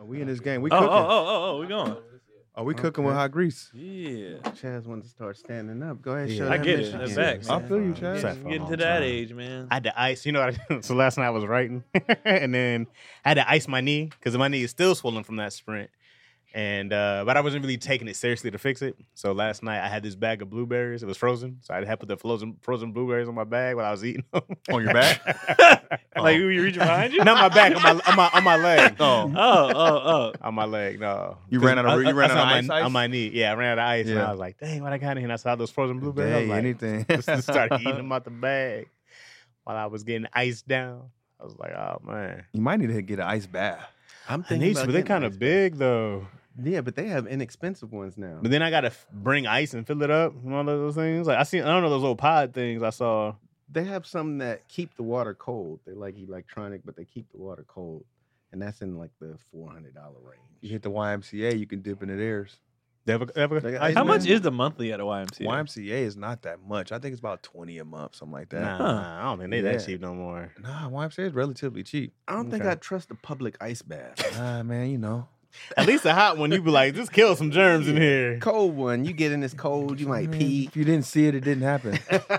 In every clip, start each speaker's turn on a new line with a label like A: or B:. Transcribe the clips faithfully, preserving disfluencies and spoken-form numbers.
A: Oh, we in this game. We
B: Oh,
A: cooking.
B: oh, oh, oh, oh, we going.
A: Are we cooking
C: Okay.
A: with hot grease?
B: Yeah.
C: Chaz wants to start standing up. Go ahead,
D: Yeah.
C: show
B: I
C: that
B: get it.
C: Michigan.
B: They're back,
A: I
B: man.
A: feel you, Chaz.
B: Getting,
D: Set for a
B: getting
D: long
B: to that
D: time.
B: age, man.
D: I had to ice. You know what I So last night I was writing, and then I had to ice my knee because my knee is still swollen from that sprint. And uh, but I wasn't really taking it seriously to fix it. So last night I had this bag of blueberries. It was frozen, so I had to put the frozen frozen blueberries on my bag while I was eating them.
A: On your back?
B: Like, who you reaching behind you?
D: Not my back, on my on my on my leg.
A: Oh.
B: Oh, oh, oh.
D: On my leg, no.
A: You ran out of-
D: I-
A: you
D: I-
A: ran
D: I
A: out of
D: saw
A: ice,
D: my,
A: ice?
D: on my knee. Yeah, I ran out of ice, and
A: Yeah.
D: I was like, "Dang, what I got in here?" And I saw those frozen blueberries. I was
A: Hey,
D: like,
A: anything.
D: just started eating them out the bag while I was getting iced down. I was like, "Oh man."
A: You might need to get an ice bath.
C: I'm
D: I
C: thinking
D: need to,
C: about
D: but they're
C: getting
D: kind
C: ice
D: of big though.
C: bath. Yeah, but they have inexpensive ones now.
D: But then I gotta f- bring ice and fill it up and all those things. Like I see, I don't know those little pod things I saw.
C: They have some that keep the water cold. They're like electronic, but they keep the water cold, and that's in like the four hundred dollar range.
A: You hit the Y M C A, you can dip in it theirs.
D: They have a, they have a
C: They got
D: ice
C: ice
B: How
D: man?
B: much is the monthly at a Y M C A?
A: Y M C A is not that much. I think it's about twenty a month, something like that.
D: Nah,
B: Huh.
D: I don't think they
A: Yeah.
D: that cheap no more.
A: Nah, Y M C A is relatively cheap.
C: I don't think
D: Okay.
C: I trust a public ice bath.
A: Ah, man, you know.
D: At least a hot one, you be like, just kill some germs in here.
C: Cold one, you get in this cold, you might
A: Man,
C: pee.
A: If you didn't see it, it didn't happen.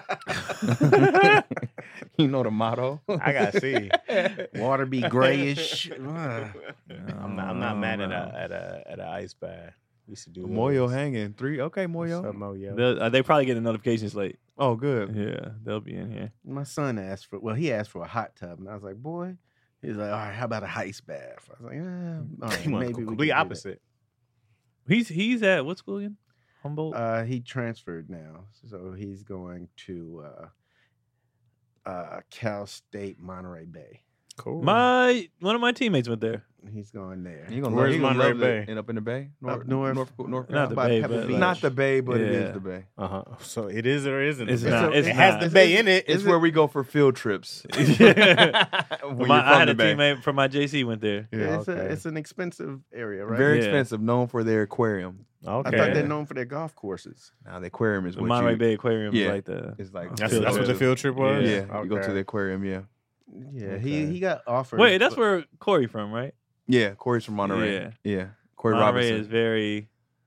A: You know the motto.
D: I gotta see.
C: Water be grayish. Ugh.
D: I'm not. I'm not mad at a at a at a ice bath. We used to do
A: Moyo
D: those.
A: hanging. Three. Okay,
D: What's up,
A: Moyo.
D: Moyo?
B: They'll- uh, They probably get the notifications late.
A: Oh, good.
B: Yeah, they'll be in here.
C: My son asked for, well, he asked for a hot tub, and I was like, boy, he's like, all right, how about a ice bath? I was like, yeah, all right,
D: He wants
C: maybe we
D: complete
C: can do that.
D: opposite.
B: He's he's at what school again? Humboldt.
C: Uh, he transferred now, so he's going to uh, uh, Cal State Monterey Bay.
D: Cool.
B: my one of my teammates went there.
C: He's going there.
A: You gonna
D: Where's
A: love, you gonna
D: Monterey
A: love
D: Bay?
A: it. And up in the Bay,
C: Up north.
A: North, North
B: Not the
C: by
B: Bay,
C: Pebble
B: but
C: Beach.
B: like-
A: Not the Bay, but it
B: Yeah.
A: is the Bay.
D: Uh huh. So it is or isn't.
B: It's
D: a bay.
B: not.
C: a-
B: It's
D: it has
B: not.
D: the bay in it.
A: It's
C: Is
A: where
C: it-
A: we go for field trips.
B: Yeah.
A: When
B: My,
A: you're
B: I
A: from
B: had
A: the
B: a
A: Bay.
B: teammate from my J C went there.
A: Yeah,
C: it's,
D: okay.
C: a, it's an expensive area, right?
A: Very
B: Yeah.
A: expensive, known for their aquarium.
D: Okay.
C: I thought they're known for their golf courses.
A: Now the aquarium is
B: The
A: what
B: Monterey
A: you,
B: Bay Aquarium
A: yeah.
B: is like the.
A: It's like
D: That's,
B: Field
D: that's what the
B: trip.
D: field trip was.
A: Yeah,
D: Okay.
A: you go to the aquarium. Yeah,
C: Yeah,
D: Okay.
C: he he got offered.
B: Wait, that's
C: but-
B: where Corey from, right?
A: yeah. Corey's from Monterey.
B: Yeah.
A: Yeah, Corey
B: Monterey
A: Robinson.
B: is very,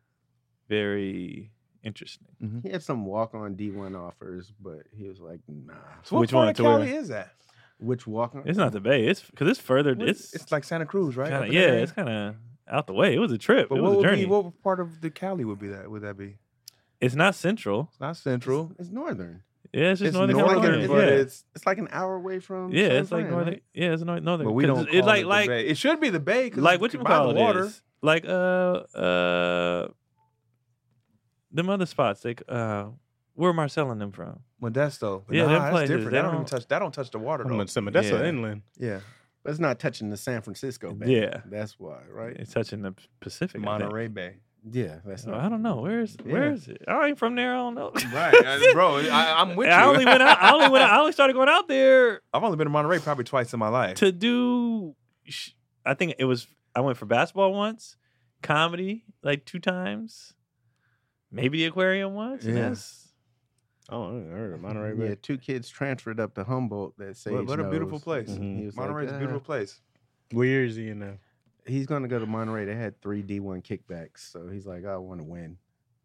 B: very interesting.
C: he had some walk on D one offers, but he was like, nah.
A: So what
B: Which
A: part
B: one
A: of
B: to
A: Cali
B: where?
A: is that?
C: Which walk on?
B: It's not the Bay. It's because it's further.
A: What-
B: It's,
A: it's like Santa Cruz, right?
B: kinda,
A: Up in
B: yeah.
A: that area?
B: It's kind of out the way. It was a trip.
A: But
B: it
A: what
B: was a
A: would
B: journey.
A: be what part of the Cali would be that? Would that be?
B: It's not central.
A: It's not central.
C: It's northern.
B: Yeah, it's just
A: It's
B: northern,
A: northern,
B: California.
A: but
B: yeah.
A: it's
C: It's like an hour away from.
B: yeah,
C: San
B: it's like
C: Fran,
B: northern.
C: right?
B: Yeah, it's nor- northern.
A: But we
B: 'Cause
A: don't
B: It's
A: call
B: like
A: it the
B: like
A: Bay. It should be the Bay. 'cause
B: like
A: it's
B: what you
A: by
B: call
A: the
B: it
A: water.
B: is like uh uh them other spots. Like uh, where Marcel and them from?
A: Modesto. But
B: Yeah,
A: nah,
B: them
A: that's
B: places,
A: different.
B: they
A: That don't even
B: don't-
A: touch. That don't touch the water though.
D: That's
B: Yeah.
D: inland.
A: Yeah,
C: But it's not touching the San Francisco Bay.
B: Yeah.
C: That's why, right?
B: It's touching the Pacific. I think.
A: Monterey Bay.
C: Yeah, that's
B: So
C: not.
B: I don't know. Where is where
A: Yeah.
B: is it? I ain't from there. I don't know.
A: Right, uh, bro. I, I'm with you.
B: I only went out. I only went. Out, I only started going out there
A: I've only been to Monterey probably twice in my life.
B: to do. sh- I think it was. I went for basketball once, comedy like two times, maybe the aquarium once. and
A: Yeah.
B: that's-
D: Oh, I heard of Monterey
C: Yeah,
D: Bay.
C: two kids transferred up to Humboldt that Sage
A: What, what a beautiful
C: knows.
A: place.
D: Mhm.
C: He was
A: Monterey's
C: like,
A: a beautiful
C: "Ah."
A: place.
D: What year is he in now?
C: He's going to go to Monterey. They had three D one kickbacks, so he's like, I want to win.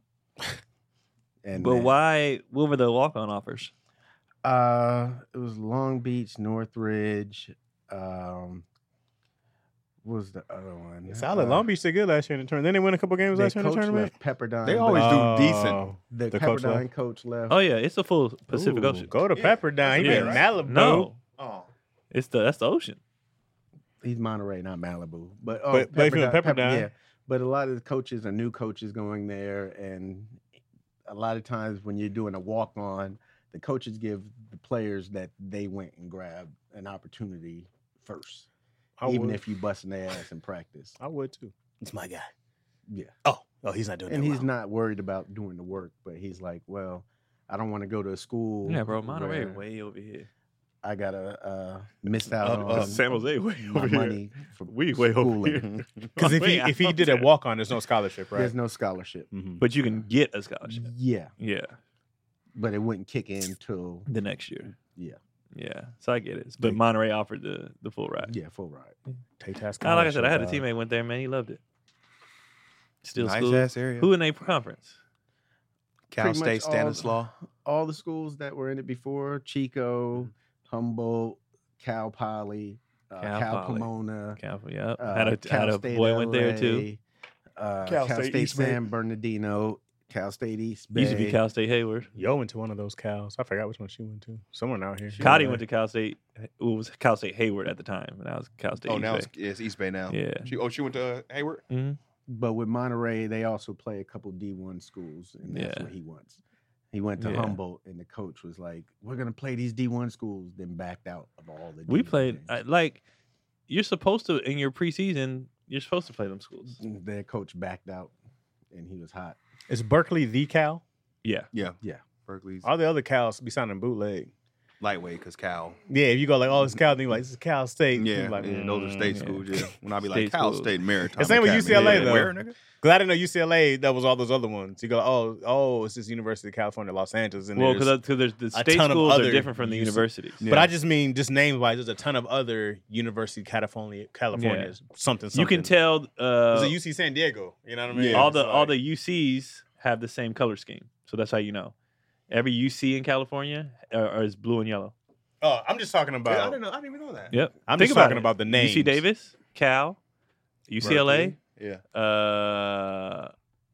C: And
B: But
C: then,
B: why? What were the walk-on offers?
C: Uh, it was Long Beach, Northridge. Um, what was the other one?
D: Solid.
C: Uh,
D: Long Beach did good last year in the tournament. Then they win a couple games
C: their
D: last year in the
C: coach
D: tournament.
C: left Pepperdine.
A: They
C: but
A: always
D: Oh.
A: do decent.
C: The,
D: the coach
C: Pepperdine
D: left?
C: coach left.
B: Oh yeah, it's a full Pacific
D: Ooh,
B: Ocean.
D: Go to
A: Yeah,
D: Pepperdine. He
B: that's
D: been
B: right.
D: Malibu.
B: No,
A: Oh.
B: it's the that's the ocean.
C: He's Monterey, not Malibu. But oh,
D: But- but if you're
C: Pepperdine, Pep-
D: Pepperdine-
C: yeah. But a lot of the coaches are new coaches going there, and a lot of times when you're doing a walk on, the coaches give the players that they went and grabbed an opportunity first,
D: I
C: even
D: would.
C: if you busting their ass in practice.
D: I would too.
E: It's my guy.
C: Yeah,
E: Oh, oh, he's not doing
C: and
E: that
C: he's
E: well.
C: not worried about doing the work, but he's like, well, I don't want to go to a school.
B: Yeah, bro, Monterey
C: where
B: way over here.
C: I gotta uh, miss out
B: Uh,
C: on
B: uh, San Jose way
C: my
B: over here.
C: money for
B: We way over
C: schooling.
B: here.
D: Because if he if he did a walk on, there's no scholarship, right?
C: There's no scholarship.
D: Mhm.
B: but you can get a scholarship.
C: Yeah,
B: Yeah,
C: but it wouldn't kick in till
B: the next year.
C: yeah.
B: Yeah, so I get it. But
C: They-
B: Monterey offered the the full ride.
C: Yeah, full ride.
D: Tay Task
B: Nah, like I said, I had a
D: College, uh,
B: teammate went there. Man, he loved it. Still
A: Nice
B: school.
A: ass area.
B: Who in their conference?
A: Cal
C: Pretty much
A: State,
C: all-
A: Stanislaus.
C: All the schools that were in it before: Chico, Humboldt, Cal Poly, uh,
B: Cal
C: Cal,
B: Poly.
C: Pomona.
B: Cal, yep.
C: Uh,
B: had a
C: Cal
B: had a
C: State
B: boy went there
C: L A,
B: too.
C: Uh,
A: Cal
C: Cal,
A: State
C: State,
A: East Bay.
C: San Bernardino, Cal State East Bay.
B: Used to be Cal State Hayward.
D: Yo went to one of those cows. I forgot which one she went to. Someone out here.
B: Cotty went to Cal State. It was Cal State Hayward at the time, and now it's Cal State.
A: Oh,
B: East
A: now
B: Bay.
A: it's, yeah, it's East Bay now.
B: Yeah.
A: She, oh, she went to uh, Hayward?
B: Mhm.
C: But with Monterey, they also play a couple D one schools, and that's
B: Yeah.
C: what he wants. He went to
B: Yeah.
C: Humboldt, and the coach was like, "We're gonna play these D one schools," then backed out of all the.
B: We
C: D one
B: played
C: games.
B: I, like you're supposed to in your preseason. You're supposed to play them schools.
C: Their coach backed out, and he was hot.
D: Is Berkeley the cow?
B: Yeah,
A: Yeah.
C: Yeah.
A: Berkeley's
D: All the other cows be sounding bootleg.
A: lightweight because Cal.
D: Yeah, if you go like, oh, it's Cal, then you're like, this is Cal State.
A: Yeah,
D: You're like,
A: yeah, those are state
D: mm.
A: schools. Yeah, when I be
B: State
A: like Cal
B: schools.
A: State Maritime.
D: The same with
A: Academy.
D: U C L A,
A: Yeah,
D: though.
A: Where, nigga?
D: Cause I didn't know U C L A. That was all those other ones. You go, oh, oh, it's this University of California, Los Angeles, and
B: well,
D: there's-
B: because there's the
D: a
B: state
D: ton of
B: schools are
D: other
B: different from the
D: U C
B: universities.
A: Yeah.
D: But I just mean, just names wise, there's a ton of other University of California, California, something, something.
B: You can tell
D: There's
B: uh,
D: a U C San Diego. You know what I mean?
A: Yeah.
B: all
D: It's
B: the all
D: like-
B: the U Cs have the same color scheme, so that's how you know. Every U C in California are, is blue and yellow.
D: Oh, I'm just talking about.
A: Yeah, I didn't know. I didn't even know that.
B: Yep.
D: I'm
B: Think
D: just
B: about
D: talking
B: it.
D: about the names.
B: U C Davis, Cal, U C L A.
A: Yeah.
B: Uh,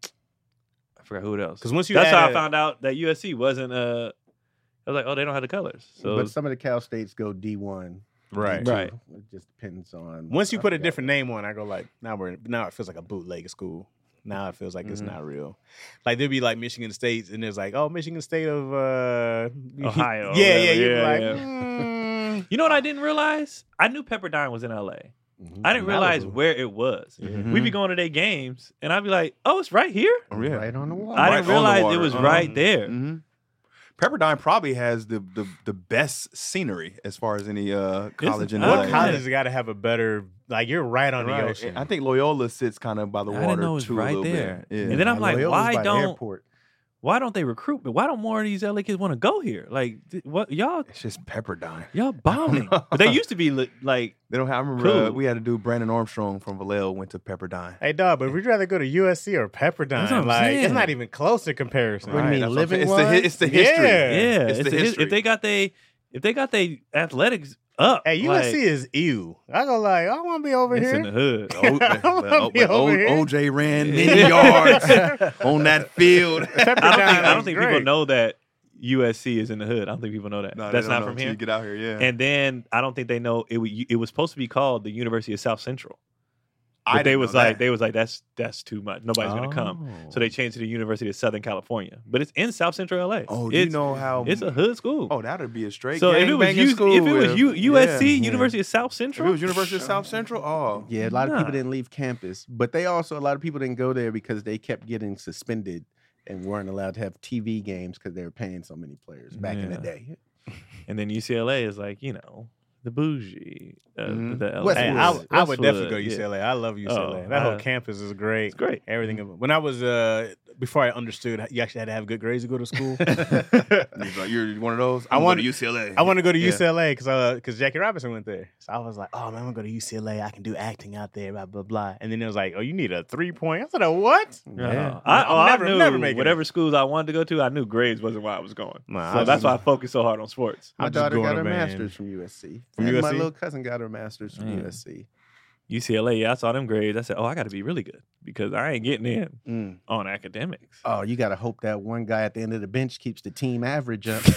B: I forgot who else.
D: Because once you
B: That's
D: add
B: how I
D: a-
B: found out that U S C wasn't. Uh, I was like, oh, they don't have the colors. So
C: but some of the Cal States go D one.
D: Right.
C: D two.
B: Right.
C: It just depends on.
D: Once you
C: I
D: put a
C: forgot
D: different
C: what-
D: name on, I go like, now we're now it feels like a bootleg school. Now it feels like it's
B: Mhm.
D: not real. Like there'd be like Michigan State, and there's like, oh, Michigan State of uh,
B: Ohio or
D: Yeah, yeah.
B: whatever.
D: You'd be
B: Yeah,
D: like,
B: yeah.
D: mm.
B: you know what I didn't realize? I knew Pepperdine was in L A.
C: Mhm.
B: I didn't realize
D: Malibu.
B: where it was.
A: Mhm.
B: We'd be going to their games, and I'd be like, "Oh, it's right here."
A: Oh, yeah.
C: Right on the wall.
B: I
A: Right
B: didn't
A: on the
B: realize it
A: water.
B: was
A: Uh-huh.
B: right there.
A: Mm-hmm. Pepperdine probably has the, the the best scenery as far as any uh, college in
B: Oh,
A: L
D: What
A: A.
B: yeah.
D: college got to have a better? Like you're right on
A: Right.
D: the ocean.
A: I think Loyola sits kind of by the
B: I
A: water
B: didn't know it was
A: too,
B: right
A: a little
B: there.
A: bit. Yeah.
B: And then I'm like,
C: Loyola's
B: why
C: by the
B: don't
C: airport.
B: why don't they recruit me? Why don't more of these L A kids want to go here? Like, th- what y'all
A: it's just Pepperdine.
B: y'all bombing? But they used to be li- like,
A: They don't have. I remember uh,
B: Cool.
A: we had a dude, Brandon Armstrong from Vallejo, went to Pepperdine.
D: Hey, dog, but we'd rather go to U S C or Pepperdine.
B: That's what I'm
D: Like,
B: saying.
D: it's not even close to comparison.
C: What do you mean,
A: that's what I'm saying.
C: living
A: It's the, hi- it's the history.
D: Yeah.
B: yeah,
A: It's
B: it's
A: the
B: a his-
A: history.
B: if they got they if they got they athletics up,
D: Hey, U S C
B: like,
D: is ew. I go like, I want to be over
B: it's
D: here.
B: in the hood.
A: O,
D: I wanna be
A: but O-
D: over here.
A: O J ran many yards on that field.
B: I don't think I don't
D: is
B: think
D: great.
B: people know that U S C is in the hood. I don't think people know that.
A: No, they
B: That's
A: don't
B: not
A: know
B: from
A: until
B: here.
A: You get out here, yeah.
B: And then I don't think they know it. wa- It was supposed to be called the University of South Central, but
A: I
B: they
A: didn't
B: was
A: know
B: like
A: that.
B: they was like that's that's too much. Nobody's gonna come. So they changed to the University of Southern California, but it's in South Central L A.
A: Oh, do you
B: it's,
A: know how?
B: it's a hood school.
A: Oh, that'd be a straight.
B: so if it was
A: gangbanging
B: U,
A: school
B: if it was
A: with-
B: U, USC,
A: yeah.
B: University of South
A: If
B: Central,
A: it was University of South Central, oh,
C: Yeah, a lot of
B: Nah.
C: people didn't leave campus, but they also a lot of people didn't go there because they kept getting suspended and weren't allowed to have T V games because they were paying so many players back in the
B: Yeah.
C: day.
B: and then U C L A is like you know the bougie, uh,
A: Mhm.
B: the L A.
C: Westwood.
D: Hey, I, I would
B: Westwood,
D: definitely go
B: yeah.
D: U C L A. I love U C L A.
B: Oh,
D: that whole
B: I-
D: campus is great.
B: It's great.
D: Everything. of- When I was uh, before I understood, you actually had to have good grades to go to school.
A: He's like, you're one of those.
D: I
A: I'm
D: want-
A: going to U C L A.
D: I want to go to
A: Yeah.
D: U C L A because because Jackie Robinson went there. So I was like, oh man, I'm gonna go to U C L A. I can do acting out there. Blah blah blah. And then it was like, oh, you need a three point. I said, a what?
B: Yeah. I,
D: I'm
B: oh, I
D: never-
B: knew
D: never making it.
B: whatever schools I wanted to go to, I knew grades wasn't why I was going.
D: Nah,
B: so
D: I
B: that's
D: just-
B: why I focused so hard on sports.
C: My
D: I'm just
C: daughter
D: going
C: got
D: to
C: her
D: man.
C: master's from U S C.
D: From
C: and
D: U S
C: my
D: C?
C: little cousin got her master's from
B: Mm.
C: U S C.
B: U C L A, yeah, I saw them grades. I said, oh, I got to be really good because I ain't getting in
A: Mm.
B: on academics.
C: Oh, you got to hope that one guy at the end of the bench keeps the team average up.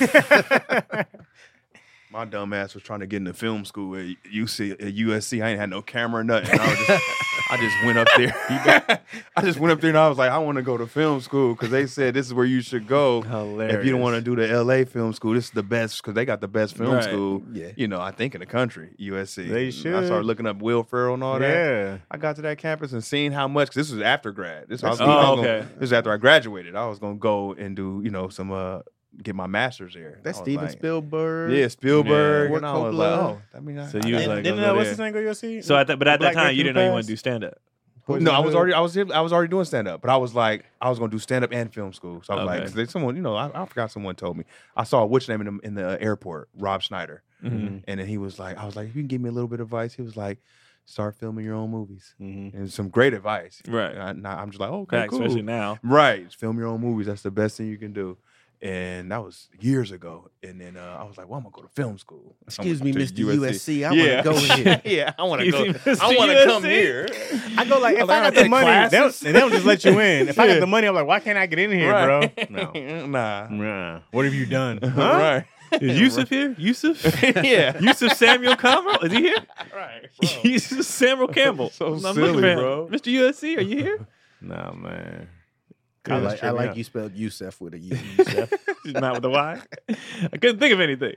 A: My dumb ass was trying to get into film school at U C at U S C. I ain't had no camera or nothing. I, was just, I just went up there. I just went up there and I was like, I want to go to film school because they said this is where you should go
B: Hilarious.
A: if you don't want to do the L A film school. This is the best because they got the best film
B: Right.
A: school.
C: Yeah.
A: You know, I think in the country, U S C.
D: They
A: And I
D: should.
A: started looking up Will Ferrell and all that.
D: yeah.
A: I got to that campus and seeing how much. Cause this was after grad. This, I was,
B: Oh,
A: I was gonna-
B: okay.
A: this was after I graduated. I was gonna go and do you know some uh get my master's there.
C: That's
A: I was
C: Steven
A: like,
C: Spielberg.
A: Yeah, Spielberg.
C: Yeah.
A: And I was like,
C: Coppola.
A: oh, I mean, I,
B: So
A: I
B: you was
A: got-
B: like,
D: Didn't
B: go
D: uh, what's
B: there.
D: his name go U S C?
B: So at that, but at that
D: Black
B: time,
D: man
B: you
D: through
B: didn't know you
D: pass?
B: want to do stand up.
C: Poison
A: no, I was
C: Hood.
A: already I was I was already doing stand up, but I was like I was gonna do stand up and film school. So I was like,
B: Okay.
A: 'cause there's someone you know I, I forgot someone told me I saw what's name in the, in the airport, Rob Schneider.
B: Mhm.
A: And then he was like, I was like, if you can give me a little bit of advice, he was like, start filming your own movies.
D: Mhm.
A: And some great advice.
B: Right.
A: And I, I'm just like, okay,
B: Back,
A: cool.
B: especially now.
A: Right. Film your own movies. That's the best thing you can do. And that was years ago. And then uh, I was like, well, I'm going to go to film school.
C: Excuse
A: I'm
C: me,
A: to
C: Mister U S C. I want
A: Yeah.
C: to go here.
A: yeah, I want to
B: Excuse
A: go.
B: me,
A: I want to
B: Mister
A: come
B: U S C?
A: here.
D: I go like, if
A: like,
D: I
A: I
D: got the
A: take
D: money, they don't,
A: classes.
D: and they don't just let you in. If I
A: Yeah.
D: got the money, I'm like, why can't I get in here,
A: right.
D: bro? No.
A: Nah.
D: Nah. What have you done? Huh?
A: Right.
B: Is Yusuf here? Yusuf?
A: yeah.
B: Yusuf Samuel Campbell? Is he here?
A: Right.
B: Yusuf Samuel Campbell.
A: So
B: I'm
A: silly,
B: looking for him.
A: bro.
B: Mister U S C, are you here?
D: Nah, man.
C: I
D: Good.
C: like, I
D: Trip me
C: like
D: up.
C: you spelled Yusef with a U.
B: Not with the Y. I couldn't think of anything.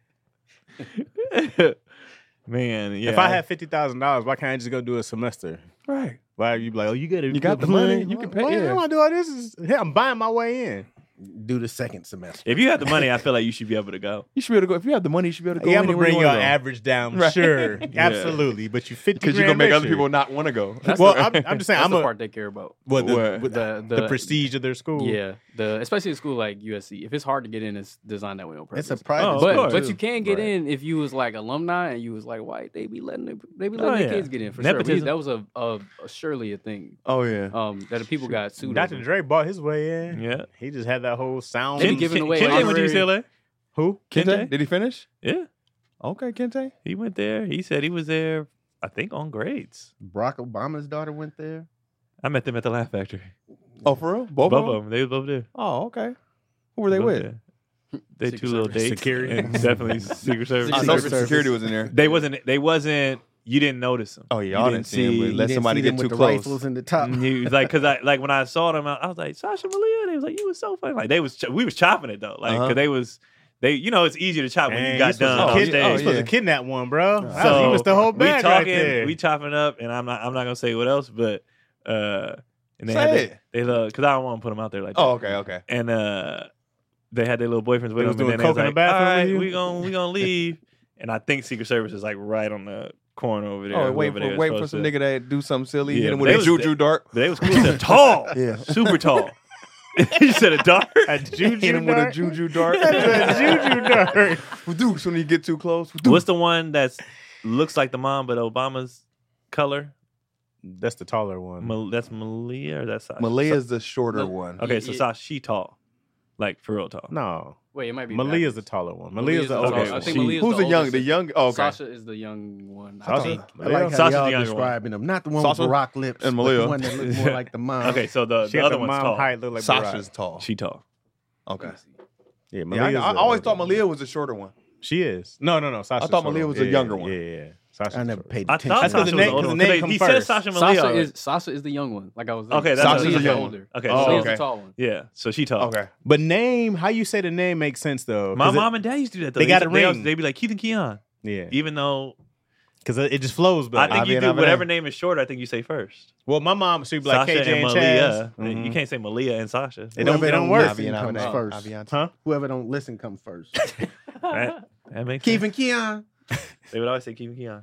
B: Man, yeah.
D: If I had fifty thousand dollars, why can't I just go do a semester?
A: Right.
D: Why are you be like, oh, you get it?
A: You got the money, you can pay,
D: Why
A: yeah.
D: I want to do all this? Is, yeah, I'm buying my way in.
C: Do the second semester.
B: If you had the money, I feel like you should be able to go.
A: You should be able to go. If you have the money, you should be able to go.
D: Yeah, I'm gonna
A: anywhere
D: bring
A: you
D: your
A: wanna go.
D: average down,
A: Right.
D: sure, absolutely. But you fifty
A: Because you're gonna
D: grand
A: make other
D: richer.
A: people not want to go.
E: That's
D: Well,
E: the,
D: I'm, I'm just saying,
E: that's
D: I'm
E: the
D: a
E: part they care about.
D: what the,
A: What?
D: with
E: The
D: the,
E: the,
D: prestige of their school.
E: Yeah, the especially a school like U S C. If it's hard to get in, it's designed that way on purpose.
C: It's a private
B: Oh, of
E: but
B: course.
E: but you can get
C: Right.
E: in if you was like alumni and you was like white. They be letting the, they be
B: Oh,
E: letting
B: yeah.
E: their kids get in for sure. We,
B: Nepotism.
E: that was a, a, a surely a thing.
A: Oh yeah.
E: Um, that the people got sued.
D: Doctor
E: over.
D: Dre bought his way in.
B: Yeah.
D: He just had that whole sound.
E: They be
B: Ken-
E: giving
B: Ken-
E: away
B: Kente went to U C L
E: honorary-
B: A.
D: Who?
A: Kente?
B: Kente?
A: Did he finish?
B: Yeah.
A: Okay, Kente.
B: He went there. He said he was there, I think, on grades.
C: Barack Obama's daughter went there.
B: I met them at the Laugh Factory.
A: Oh, for real? Both,
B: Both
A: of
B: of
A: them?
B: them. They were both there.
A: Oh, okay. Who were they
B: Both
A: with?
B: there. They
E: Secret
B: two little
E: Service.
B: dates.
D: Security.
B: And definitely Secret Service.
A: I
E: Secret
A: know
E: Service.
A: some security was in there.
B: They wasn't. They wasn't. You didn't notice them.
A: Oh,
B: You
A: y'all didn't see him, but
C: You
A: let
C: didn't
A: somebody
C: see
A: get
C: them
A: too
C: with the
A: close.
C: rifles in the top.
B: And he was like, because I like when I saw them, I, I was like, Sasha Malia. They was like, you was so funny. Like they was, ch- we was chopping it though. Like because
A: Uh-huh.
B: they was, they, you know, it's easier to chop when
D: Man,
B: you got
D: supposed
B: done
D: to
B: on
D: kid-
B: stage.
A: oh,
D: you supposed
A: yeah.
D: to kidnap one, bro. That was-
B: So
D: he was the whole
B: we
D: bag
B: talking,
D: right there.
B: we chopping up, and I'm not, I'm not gonna say what else, but uh, and they
A: Say
B: had
A: it.
B: they, they love because I don't want to put them out there like that.
A: Oh, okay, okay.
B: And uh, they had their little boyfriends with
D: They was
B: them, and
D: doing
B: then they was
D: coke in the
B: like,
D: bathroom
B: all
D: with
B: right,
D: you?
B: we gonna we gonna leave. And I think Secret Service is like right on the corner over there.
A: Oh, wait
B: whoever
A: for
B: they
A: wait
B: was
A: for some
B: supposed to-
A: nigga that do something silly.
B: Yeah,
A: hit him
B: but
A: with
B: they
A: a
B: was-
A: juju
B: they-
A: dart.
B: But they was cool. They're tall,
A: Yeah.
B: super tall. You said a dart.
D: A juju
A: Hit him with a
D: dart?
A: juju dart.
D: That's a juju dart.
A: Dukes when you get too close.
B: What's the one that's looks like the mom but Obama's color?
D: That's the taller one.
B: Mal- that's Malia or that's Sasha?
A: Malia's the shorter
E: No.
A: one.
B: Okay, so
E: Yeah.
B: Sasha, she tall, like for real tall.
D: No,
E: Wait, it might be
D: Malia's the
E: backwards.
D: taller one.
E: Malia's
D: Malia's the
E: the
D: oldest
B: okay,
E: I
D: one.
E: think
B: she-
E: Malia's
A: Who's
E: the
A: the young?
E: oldest.
A: The young. Oh, okay.
E: Sasha is the young one. I
D: Sasha?
E: think.
C: I like how
B: Sasha's the
C: y'all
B: younger one.
C: describing them. Not the one
A: Sasha
C: with Barack lips,
A: and
C: but
A: Malia.
C: the one that looks more like the mom.
B: Okay, so the,
D: She
B: the
D: had
B: other
D: the
B: one's
D: mom
B: tall.
D: height look like
A: Sasha's
D: Barack.
A: tall.
B: She tall.
A: Okay.
D: Yeah,
A: Yeah, I,
D: Malia's
A: I
D: the
A: always
D: older
A: thought
D: one.
A: Malia was the shorter one.
D: She is. No, no, no. Sasha's
A: thought
D: shorter.
A: Malia was
D: yeah,
A: the younger
D: yeah,
A: one.
D: Yeah, yeah. Sasha's
C: I never
D: shorter.
C: paid
B: I
C: attention.
B: thought
D: That's 'cause
B: Sasha
D: the
B: was
D: name-
B: the older
D: 'cause
B: one.
D: the name
B: They-
D: come
B: He said
D: first.
B: Sasha Malia.
E: Sasha
B: already.
E: is Sasha is the young one. Like I was.
B: Okay, that's
A: Sasha's
E: Malia's
A: the
E: the
A: young
E: older.
B: Okay,
A: Oh,
B: so
E: Malia's
A: okay.
E: the tall one.
B: yeah, so she tall.
A: Okay.
D: But name, how you say the name makes sense though.
B: My
D: 'Cause it-
B: mom and dad used to do that. Though.
D: They got a
B: they,
D: ring.
B: They be like Keith and Keon,
D: yeah,
B: even though
D: because it just flows
B: I
D: better.
B: think you
A: Avi
B: do
A: and
B: whatever
A: Avi.
B: name is shorter. I think you say first.
D: Well, my mom, she'd be like
B: Sasha
D: K J
B: and
D: and
B: Malia.
D: Chaz.
B: You
D: Mhm.
B: can't say Malia and Sasha.
D: It don't,
C: Whoever
D: it don't
C: don't
D: work.
C: listen
A: Avi and
C: comes
A: Avi-
C: first.
A: Aviante.
D: Huh?
C: Whoever don't listen comes first.
B: That, that makes
C: Keith
B: sense.
C: and Keon.
B: They would always say Keith and Keon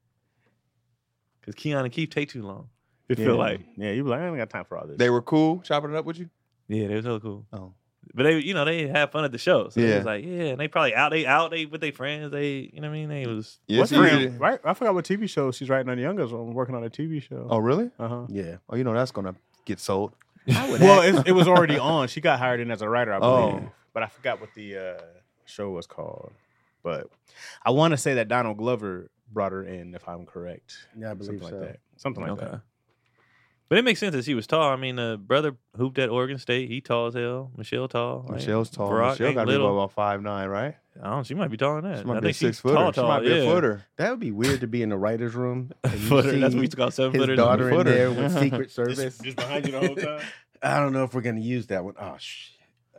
B: because Keon and Keith take too long. It
D: Yeah.
B: feel like
D: Yeah, you be like, I ain't got time for all this.
A: They were cool chopping it up with you.
B: yeah, they was so cool.
A: Oh.
B: But they, you know, they had fun at the show. So yeah.
A: Yeah.
B: was like, yeah, and they probably out, they out, they with their friends. They, you know what I mean? They was
A: Yes,
D: What's
A: you
D: her
A: did.
D: name? Right? I forgot what T V show she's writing on the youngest one. Working on a T V show.
A: Oh, really?
D: Uh huh.
C: Yeah.
A: Oh, you know that's gonna get sold.
C: I would
D: Well,
C: act-
D: it, it was already on. She got hired in as a writer, I believe.
A: Oh.
D: But I forgot what the uh, show was called. But I want to say that Donald Glover brought her in, if I'm correct.
C: Yeah, I believe
D: Something
C: so.
D: like that. Something like
B: okay.
D: that.
B: But it makes sense that she was tall. I mean, the brother hooped at Oregon State. He tall as hell. Michelle tall. right?
A: Michelle's tall.
B: Barack
A: Michelle
B: ain't
A: got to be
B: little.
A: about five nine, right?
B: I don't. She might be taller than that.
A: She might
B: I
A: be a
B: think
A: six
B: she's
A: footer.
B: tall,
A: She
B: tall.
A: might be
B: yeah.
A: a footer.
C: That would be weird to be in the writer's room. and you
B: Footer.
C: see
B: That's what we used to call seven
C: his
B: footers.
C: daughter in
A: Footer.
C: there with Secret Service.
D: Just, just behind you the whole time.
C: I don't know if we're going to use that one. Oh, shit.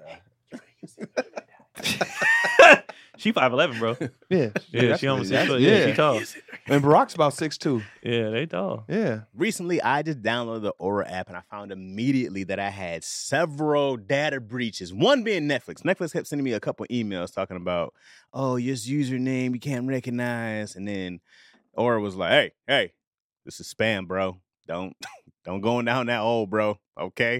B: She five eleven, bro.
A: Yeah,
B: Yeah,
A: that's
B: she almost
A: pretty-
B: six foot.
A: that's-
B: Yeah, she tall.
A: And Barack's about six two.
B: Yeah, they tall.
A: Yeah.
D: Recently, I just downloaded the Aura app and I found immediately that I had several data breaches. One being Netflix. Netflix kept sending me a couple emails talking about, oh, your username you can't recognize. And then Aura was like, hey, hey, this is spam, bro. Don't don't go down that hole, bro. Okay.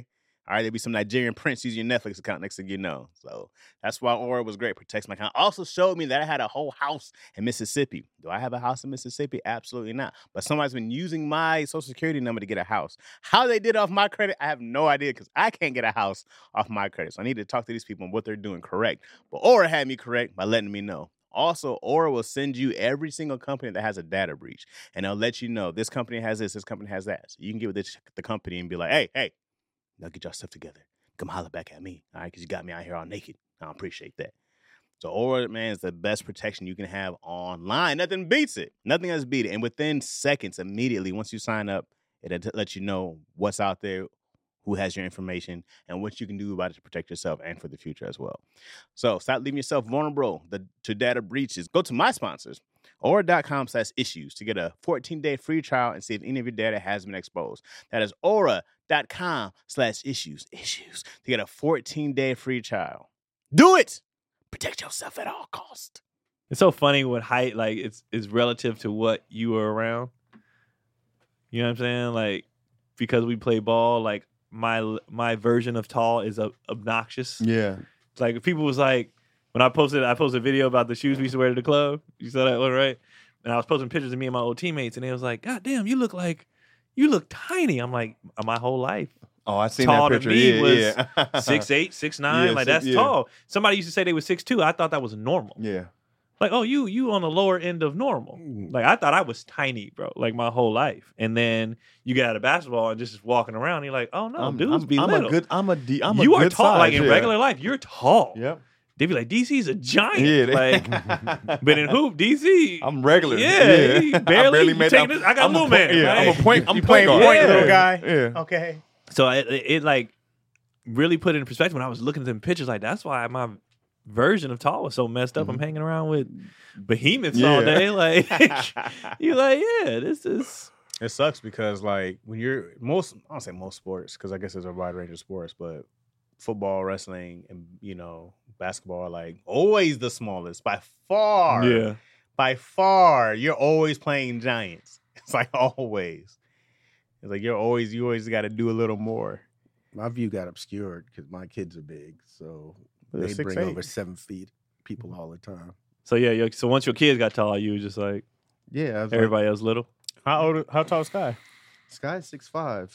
D: All right, there'll be some Nigerian prince using your Netflix account next thing you know. So that's why Aura was great. Protects my account. Also showed me that I had a whole house in Mississippi. Do I have a house in Mississippi? Absolutely not. But somebody's been using my social security number to get a house. How they did off my credit, I have no idea because I can't get a house off my credit. So I need to talk to these people on what they're doing correct. But Aura had me correct by letting me know. Also, Aura will send you every single company that has a data breach. And they'll let you know this company has this, this company has that. So you can get with the, the company and be like, hey, hey, now get your stuff together. Come holler back at me, all right? Because you got me out here all naked. I appreciate that. So Aura, man, is the best protection you can have online. Nothing beats it. Nothing else beats it. And within seconds, immediately, once you sign up, it'll let you know what's out there, who has your information, and what you can do about it to protect yourself and for the future as well. So stop leaving yourself vulnerable the, to data breaches. Go to my sponsors, aura.com slash issues to get a fourteen-day free trial and see if any of your data has been exposed. That is aura.com slash issues, issues, to get a fourteen-day free trial. Do it! Protect yourself at all costs.
B: It's so funny what height, like, it's, it's relative to what you were around. You know what I'm saying? Like, because we play ball, like, my my version of tall is uh, obnoxious.
A: Yeah.
B: Like if people was like, when I posted I posted a video about the shoes we used to wear to the club. You saw that one, right? And I was posting pictures of me and my old teammates, and they was like, God damn, you look like you look tiny. I'm like, my whole life.
A: Oh, I seen
B: tall
A: that picture.
B: To me
A: yeah,
B: was
A: yeah.
B: six eight, six nine.
A: Yeah,
B: like
A: six-
B: that's
A: yeah.
B: tall. Somebody used to say they was six two. I thought that was normal.
A: Yeah.
B: Like, oh, you you on the lower end of normal. Like I thought I was tiny, bro. Like my whole life. And then you get out of basketball and just walking around. And you're like, oh no,
A: I'm,
B: dudes
A: I'm,
B: be
A: I'm
B: little.
A: a good. I'm a. D, I'm a
B: you are
A: good
B: tall.
A: size,
B: like in
A: yeah.
B: regular life, you're tall.
A: Yep.
B: They be like, D C's a giant.
A: Yeah. they-
B: Like, but in hoop, D C,
A: I'm regular.
B: yeah, he
A: I
B: barely,
A: barely
B: you
A: made
B: taking
A: that.
B: this- I got
A: I'm
B: a little
A: point-
B: man.
A: Yeah,
B: right?
A: I'm a point. I'm
D: You
A: point
D: playing
A: guard.
D: point,
B: Yeah.
D: little guy?
A: Yeah.
D: Okay.
B: So it, it, it like really put it in perspective when I was looking at them pictures. Like that's why my version of tall was so messed up. I'm hanging around with behemoths all
A: Yeah.
B: day. Like you're like, yeah, this is.
D: It sucks because, like, when you're most, I don't say most sports because I guess there's a wide range of sports, but football, wrestling, and, you know, basketball are like always the smallest by far.
B: Yeah.
D: By far. You're always playing giants. It's like always. It's like you're always, you always got to do a little more.
C: My view got obscured because my kids are big, so
D: They're
C: they
D: six
C: bring
D: eight.
C: over seven feet people all the time.
B: So yeah, yo, so once your kids got tall, you were just like
C: Yeah, I was
B: everybody else little.
D: How old? How tall is Sky?
C: like, Sky's six five.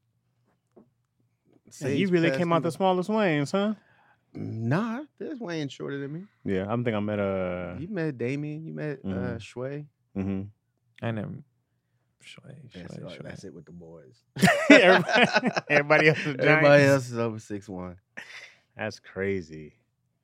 D: Yeah, you really came out the smallest Waynes, huh?
C: Nah, there's Wayne shorter than me.
D: Yeah, I'm thinking I met a.
C: You met Damien. You met uh,
D: Mhm.
C: Shway.
D: Mm-hmm.
B: I never. Shway,
C: That's,
B: shway,
C: all-
B: shway.
C: that's it with the boys.
D: everybody, everybody else is giants.
C: Everybody else is over six one.
D: That's crazy.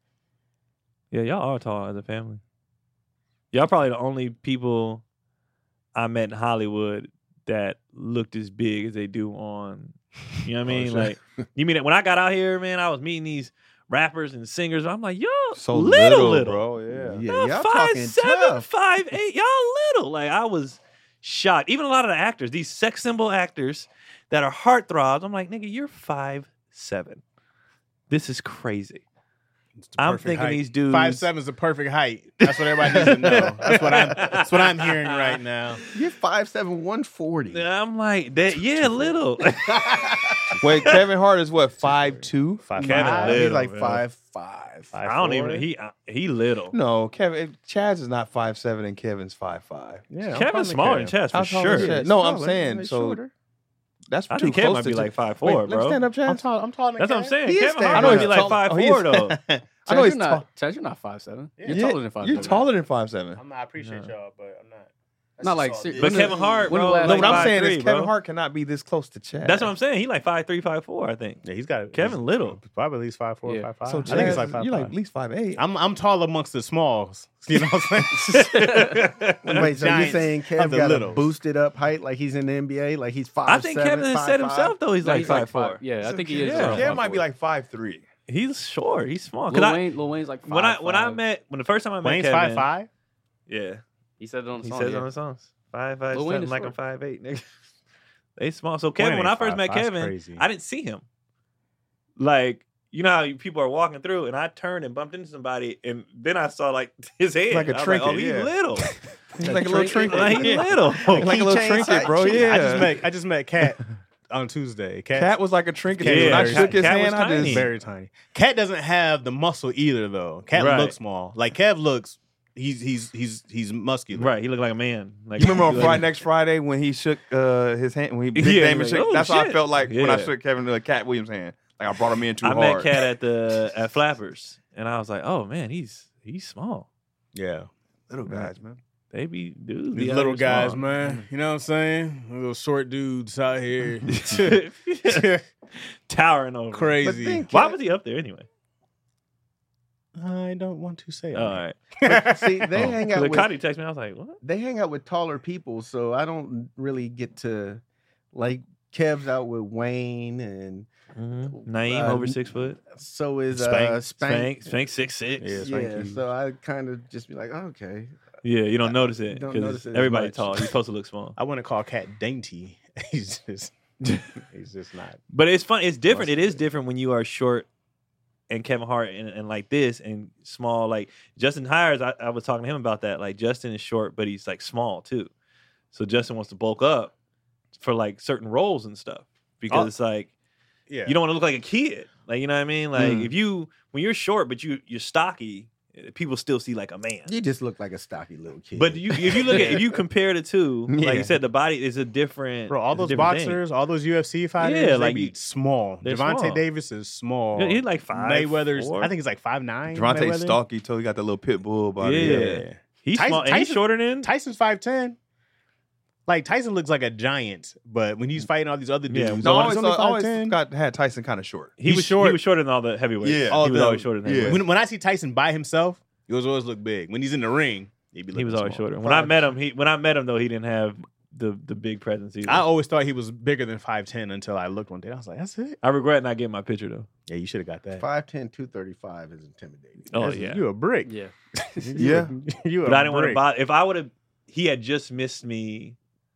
B: Yeah, y'all are tall as a family. Y'all probably the only people I met in Hollywood that looked as big as they do on. You know what I mean?
C: Oh, sure.
B: Like, you mean that when I got out here, man, I was meeting these rappers and singers. I'm like, yo,
A: So
B: little,
A: little,
B: little,
A: bro. Yeah.
C: Yeah,
B: Y'all
C: y'all
B: five
C: talking
B: seven,
C: tough.
B: five eight. Y'all little. Like I was shocked. Even a lot of the actors, these sex symbol actors that are heartthrobs. I'm like, nigga, you're five seven. This is crazy.
D: It's the
B: I'm
D: perfect
B: thinking
D: height.
B: these dudes.
D: Five seven is the perfect height. That's what everybody needs to know. That's what I'm. That's what I'm hearing right now.
C: You're five seven, one forty.
B: I'm like that. Yeah, little.
A: Wait, Kevin Hart is what five two?
D: Five
B: Kevin
D: five.
B: little,
C: He's like
B: man.
C: five five.
D: Five
B: I don't
D: four.
B: even. He uh, he little.
A: No, Kevin. Chaz is not five seven, and Kevin's five five.
D: Yeah, I'm
B: Kevin's
D: calling
B: smaller than
D: Kev.
B: Chaz
A: How
B: for
A: tall
B: sure.
A: is Chaz? No, I'm saying so. That's
B: I
A: too
B: think Kev
A: close
B: might
A: to
B: be
A: Ch-
B: like five
A: Wait,
B: four,
A: let me
B: bro.
A: stand up, Chaz.
D: I'm tall. I'm taller than
B: That's what I'm
D: Kev.
B: saying.
C: He is
B: Kevin
C: standing
B: Hart
A: up.
B: might be like
A: Tall-
B: five
A: oh, he
B: four
A: is-
B: though.
A: I know
E: Chaz,
A: he's
E: you're
A: tall.
E: not. Chaz, you're not five seven. You're
D: Yeah.
E: taller than five
A: You're
E: seven.
A: taller than five seven.
D: I'm not, I appreciate
B: No.
D: y'all, but I'm not. That's
E: Not
D: just
E: like
D: all
E: ser-
D: good.
B: But
E: When
B: Kevin
E: the-
B: Hart,
E: when the
B: bro.
E: last-
A: No,
B: like
A: what I'm
B: five
A: saying
B: three,
A: is Kevin
B: bro.
A: Hart cannot be this close to Chaz.
B: That's what I'm saying. He like five three, five four. I think.
D: Yeah, he's got
B: Kevin
D: he's
B: little.
D: Probably at least five four,
E: Yeah.
D: five five.
A: So
D: I think it's
A: Chaz,
D: like five
A: you're like
D: five.
A: at least five eight.
D: I'm I'm tall amongst the smalls. You know what I'm saying?
C: Wait, so you're
D: Giants
C: saying
D: of
C: Kev
D: the
C: got
D: littles.
C: a boosted up height like he's in the N B A? Like he's five
B: I think
C: seven,
B: Kevin has
C: five,
B: said
C: five?
B: himself though. He's
E: No,
B: like
E: he's
B: five
E: like
B: four.
E: five. Yeah, I think he is.
B: Yeah.
E: around
A: Kev
E: five
A: might
E: four.
A: be like five three.
B: He's short. He's small. 'Cause
E: Lil
B: I-
E: Wayne. Lil Wayne's like five,
B: when I when I
E: five.
B: met when the first time I met
D: Wayne's
B: Kevin,
D: five five.
B: yeah,
E: He said it on the
B: he
E: song.
B: says
E: yeah.
B: on the songs five five
E: Lil Wayne
B: seven
E: is
B: like I'm
E: short.
B: five eight. Nigga, they small. So Kevin,
D: Wayne
B: when I
D: ain't
B: first
D: five
B: met
D: five. That's
B: Kevin,
D: crazy.
B: I didn't see him. Like you know how you- people are walking through, and I turned and bumped into somebody, and then I saw like his head.
A: Like a
B: I was
A: trinket,
B: Like, oh, he's
A: yeah.
B: little.
A: He's like a little trinket.
B: Like he's
A: Yeah.
B: little.
A: Like a little
C: Keychain
A: trinket,
C: size
A: bro.
C: chicken.
A: Yeah.
D: I just met I just met Kat on Tuesday. Cat,
A: Cat was like a trinket.
B: Yeah,
A: when I
B: Cat-
A: shook his
B: Cat was
A: hand, I
B: tiny.
A: just
D: very tiny. Cat doesn't have the muscle either, though. Cat
B: Right.
D: looks small. Like Kev looks, he's he's he's he's muscular.
B: Right, he looked like a man. Like
A: You remember on
B: like-
A: Friday next Friday when he shook uh, his hand when he Big
B: Yeah,
A: Damon
B: like,
A: shook?
B: oh,
A: That's how I
B: shit.
A: felt like when I
B: Yeah.
A: shook Kevin uh, Cat Williams' hand. Like I brought him in too
B: I
A: hard.
B: met Cat at the at Flappers, and I was like, "Oh man, he's he's small.
D: Yeah.
A: Little guys, man.
B: They be dudes.
D: These
B: be out
D: little
B: here
D: guys,
B: small.
D: man. You know what I'm saying? Little short dudes out here.
B: Towering over.
D: Crazy.
C: think-
B: Why was he up there anyway?
D: I don't want to say.
B: All right.
C: But see, they
B: Oh.
C: hang
B: So
C: out
B: the
C: with
B: Connie texted me. I was like, "What?"
C: they hang out with taller people, so I don't really get to like Kev's out with Wayne, and
B: Mm-hmm. Naeem
C: Uh,
B: over six foot.
C: so is
D: Spank.
C: uh,
B: Spank, Spank six six.
D: Yeah,
B: Yeah,
D: Spank
C: Yeah,
D: huge.
C: so I kind of just be like, oh, okay.
B: you don't notice it
C: Don't
B: because
C: notice it as
B: everybody
C: much.
B: tall. You're supposed to look small.
D: I want to call Cat dainty. he's just he's just not.
B: But it's fun. It's different. It is
D: Muscular.
B: different when you are short and Kevin Hart and, and like this and small. Like Justin Hires, I, I was talking to him about that. Like Justin is short, but he's like small too. So Justin wants to bulk up for like certain roles and stuff because
D: Oh.
B: it's like
D: Yeah.
B: you don't want to look like a kid. Like you know what I mean? Like
C: Mm.
B: if you when you're short but you you're stocky, people still see like a man.
C: You just look like a stocky little kid.
B: But you if you look at if you compare the two, like
C: Yeah.
B: you said, the body is a different.
D: Bro, all
B: it's a
D: those
B: different thing.
D: boxers, all those U F C fighters,
B: Yeah,
D: they
B: like
D: be
B: you-
D: small.
B: they're
D: Javante
B: small.
D: Davis is small.
B: Yeah, he's like five.
D: Mayweather's,
B: four.
D: I think he's like five nine.
A: Devontae Stalky told he got that little pit bull body.
B: Yeah. He's
D: Tyson-
B: small. And he's
D: Tyson-
B: shorter than.
D: Tyson's five ten. Like Tyson looks like a giant, but when he's fighting all these other
B: Yeah,
D: dudes,
A: No, I
D: he's
A: always,
D: only
A: thought- I always
D: 5'10".
A: got had Tyson kind of short.
B: He
D: he's
B: was
D: short.
B: He was shorter than all the heavyweights.
A: Yeah.
B: he
A: All
B: was
A: them.
B: always shorter than
A: Yeah.
B: heavyweights.
D: When, when I see Tyson by himself, he was always look big. When he's in the ring, he'd be
B: He was
D: looking
B: always
D: small.
B: shorter. When I met him, he when I met him though, he didn't have the the big presence either.
D: I
B: I,
D: always thought he was bigger than five ten until I looked one day. I was like, that's it.
B: regret not getting my picture though.
D: Yeah, you should have got that.
C: five ten, two thirty-five is intimidating.
B: Oh
D: That's-
B: yeah,
D: you a brick.
E: Yeah.
A: Yeah.
D: you a
B: but I didn't want to
D: brick.
B: bother. If I would have, he had just missed me.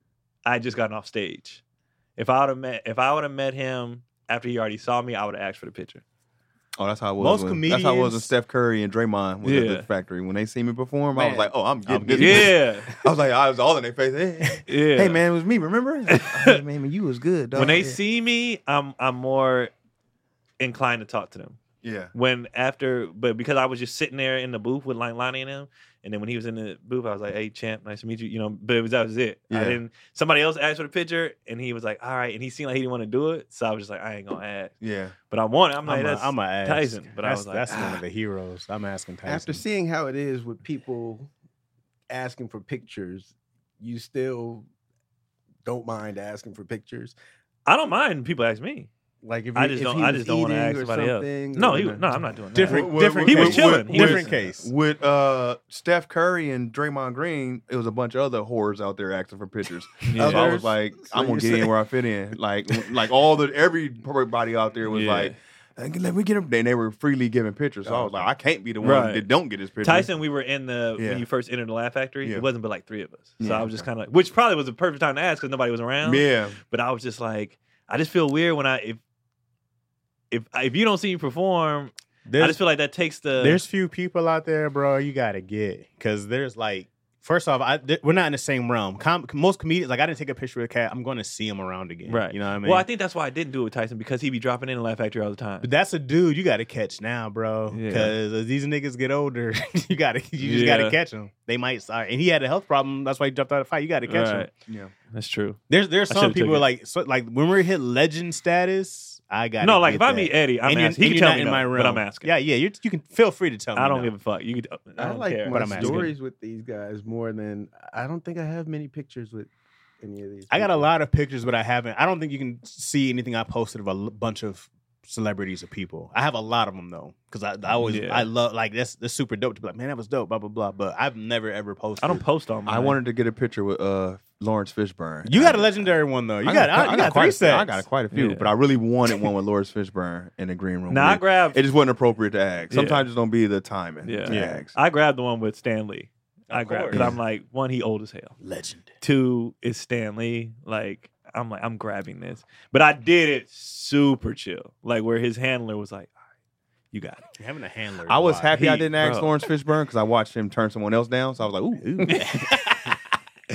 B: I had just gotten off stage. If I would have met, if I would have met him after he already saw me, I would have asked for the picture.
A: Oh, that's how it was.
D: Most
A: when, that's how it was when
D: comedians-
A: Steph Curry and Draymond was at
B: Yeah.
A: the factory. When they see me perform, I
E: Man.
A: was like, "Oh, I'm getting
D: I'm
A: this."
D: getting-
B: Yeah,
A: I was like, I was all in their face. Hey,
B: yeah.
A: hey, man, it was me. Remember? Hey, man, you was good. Dog.
B: when they
A: yeah.
B: see me, I'm I'm more inclined to talk to them.
A: yeah,
B: When after, but because I was just sitting there in the booth with like Lonnie and him, and then when he was in the booth, I was like, "Hey, champ, nice to meet you." You know, but it was that was it. I
A: Yeah.
B: didn't. Somebody else asked for the picture, and he was like, "All right," and he seemed like he didn't want to do it, so I was just like, "I ain't gonna ask,"
A: yeah.
B: but I want it. I'm like,
D: I'm a,
B: "That's
D: I'm a ask.
B: Tyson," but I
D: that's,
B: was like,
D: that's one
B: "Ah."
D: of the heroes. I'm asking Tyson.
C: After seeing how it is with people asking for pictures, you still don't mind asking for pictures.
B: I don't mind people ask me.
C: Like if
B: I
C: you-
B: just
C: if
B: don't.
C: he
B: I
C: was
B: just don't want to
C: eating
B: ask
C: or
B: somebody else.
C: something,
B: No,
C: or
B: he,
C: no.
B: no, I'm not doing that.
D: different,
A: With-
D: different.
B: He was
D: case.
B: chilling. He
D: different
B: was-
D: case.
A: With uh, Steph Curry and Draymond Green, it was a bunch of other whores out there asking for pictures.
B: Yeah.
A: So I
C: Others?
A: was like,
C: So
A: I'm gonna
C: you
A: get in
C: say-
A: where I fit in. Like, like all the everybody out there was
B: Yeah.
A: like, "Hey, let me get him. Then they were freely giving pictures. So I was like, I can't be the one
B: Right.
A: that don't get his picture.
B: Tyson, we were in the
A: Yeah.
B: when you first entered the Laugh Factory.
A: Yeah.
B: It wasn't but like three of us, so
A: Yeah,
B: I was just kind of, which probably was the perfect time to ask because nobody was around.
A: Yeah,
B: But I was just like, I just feel weird when I if if if you don't see me perform, I
D: There's,
B: just feel like that takes the.
D: there's few people out there, bro. You gotta get because there's like. First off, I, th- we're not in the same realm. Com- most comedians, like I didn't take a picture with Cat. I'm going to see him around again.
B: right.
D: You know what I mean?
B: Well, I think that's why I didn't do it with Tyson because he be dropping in the Laugh Factory all the time.
D: But that's a dude you got to catch now, bro.
B: Yeah.
D: Because as these niggas get older, you got to you just
B: Yeah.
D: got to catch them. They might start, and he had a health problem. That's why he dropped out of the fight. You got to catch him.
B: Right.
A: yeah.
B: That's true.
D: There's there's
B: I
D: some
B: should've
D: people
B: took
D: who are
B: it.
D: like so, like when we hit legend status. I got
B: No, like if I meet Eddie, I'm
D: and you're,
B: asking. He
D: and
B: can
D: you're
B: tell
D: not
B: me
D: in
B: no,
D: my realm.
B: but I'm asking.
D: Yeah, yeah. You're, you can feel free to tell me.
B: I don't
D: no.
B: give a fuck. You could. I
C: I
B: don't
C: like
B: care.
C: my
D: But I'm asking.
C: stories with these guys more than I don't think I have many pictures with any of these.
D: I got a
C: people.
D: lot of pictures, but I haven't. I don't think you can see anything I posted of a l- bunch of celebrities or people. I have a lot of them though, because I, I always
B: Yeah.
D: I love like that's that's super dope to be like, man, that was dope, blah blah blah. But I've never ever posted.
B: I don't post on.
A: I
B: mine.
A: wanted to get a picture with uh Lawrence Fishburne.
D: You got a
A: I-
D: legendary one though. You
A: I
D: got,
A: I
D: I, you got,
A: quite
D: three
A: a few.
D: sets.
A: I got quite a few,
B: Yeah.
A: but I really wanted one with Lawrence Fishburne in the green room.
B: Now I
A: with me.
B: grabbed.
A: It just wasn't appropriate to ask.
B: Yeah.
A: Sometimes it don't be the timing.
B: Yeah.
A: to
D: Yeah.
A: ask.
B: I grabbed the one with Stan Lee. I
D: Of
B: grabbed
D: course.
B: because I'm like, one, he old as hell.
D: legend.
B: Two is Stan Lee. Like I'm like I'm grabbing this, but I did it super chill, like where his handler was like, "All right, you got it."
D: Having a handler.
A: I was
D: is
A: happy I
B: He-
A: didn't ask
B: bro.
A: Lawrence Fishburne because I watched him turn someone else down. So I was like, ooh.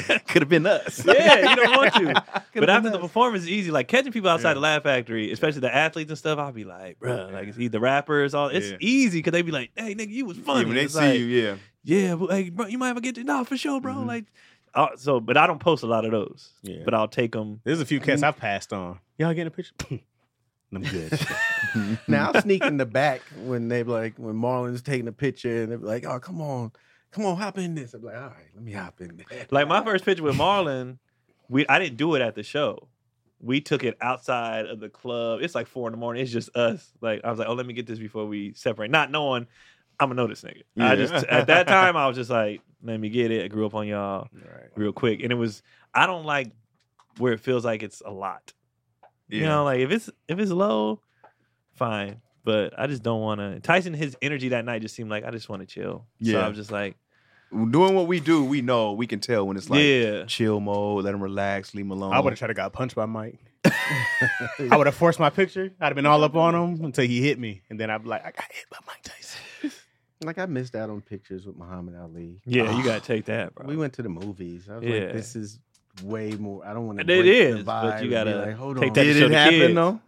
A: Could have been us.
B: Yeah, you don't want to. But
C: been
B: after the
C: us.
B: performance is easy. Like catching people outside
A: Yeah.
B: the Laugh Factory, especially the athletes and stuff, I'll be like, bro, like it's either rappers, all it's
A: Yeah.
B: easy because they be like, hey, nigga, you was
A: Yeah,
B: funny.
A: when they
B: It's
A: see
B: like,
A: you, yeah.
B: yeah, but hey, bro, you might ever get to nah for sure, bro.
A: Mhm.
B: Like, uh, so, but I don't post a lot of those.
D: Yeah.
B: But I'll take them.
D: There's a few cats I've passed on. Y'all getting a picture? I'm good.
C: Now I'll sneak in the back when they be like when Marlon's taking a picture and they're like, "Oh, come on, come on, hop in this." I'm like, "All right, let me hop in there."
B: Like my first picture with Marlon, we I didn't do it at the show. We took it outside of the club. It's like four in the morning. It's just us. Like I was like, oh, let me get this before we separate. Not knowing I'm gonna know this nigga. I
A: Yeah.
B: just at that time I was just like, let me get it. I grew up on y'all
D: Right.
B: real quick, and it was. I don't like where it feels like it's a lot. You
A: Yeah.
B: know, like if it's if it's low, fine. But I just don't want to. Tyson, his energy that night just seemed like I just want to chill. So
A: Yeah.
B: I was just like,
A: Doing what we do, we know, we can tell when it's like
B: yeah.
A: chill mode, let him relax, leave him alone.
D: I would have tried to got punched by Mike. I would have forced my picture. I'd have been all up on him until he hit me, and then I'd be like, I got hit by Mike Tyson.
C: Like I missed out on pictures with Muhammad Ali.
B: Yeah, you gotta take that, bro.
C: We went to the movies. I was
B: Yeah.
C: like, "This is way more." I don't want to.
B: It
C: break the
B: is,
C: vibe
B: but you
C: and be
B: gotta
C: like, hold
B: take
C: on.
B: that to
A: Did
B: show
A: it
B: the
A: happen
B: kids.
A: though?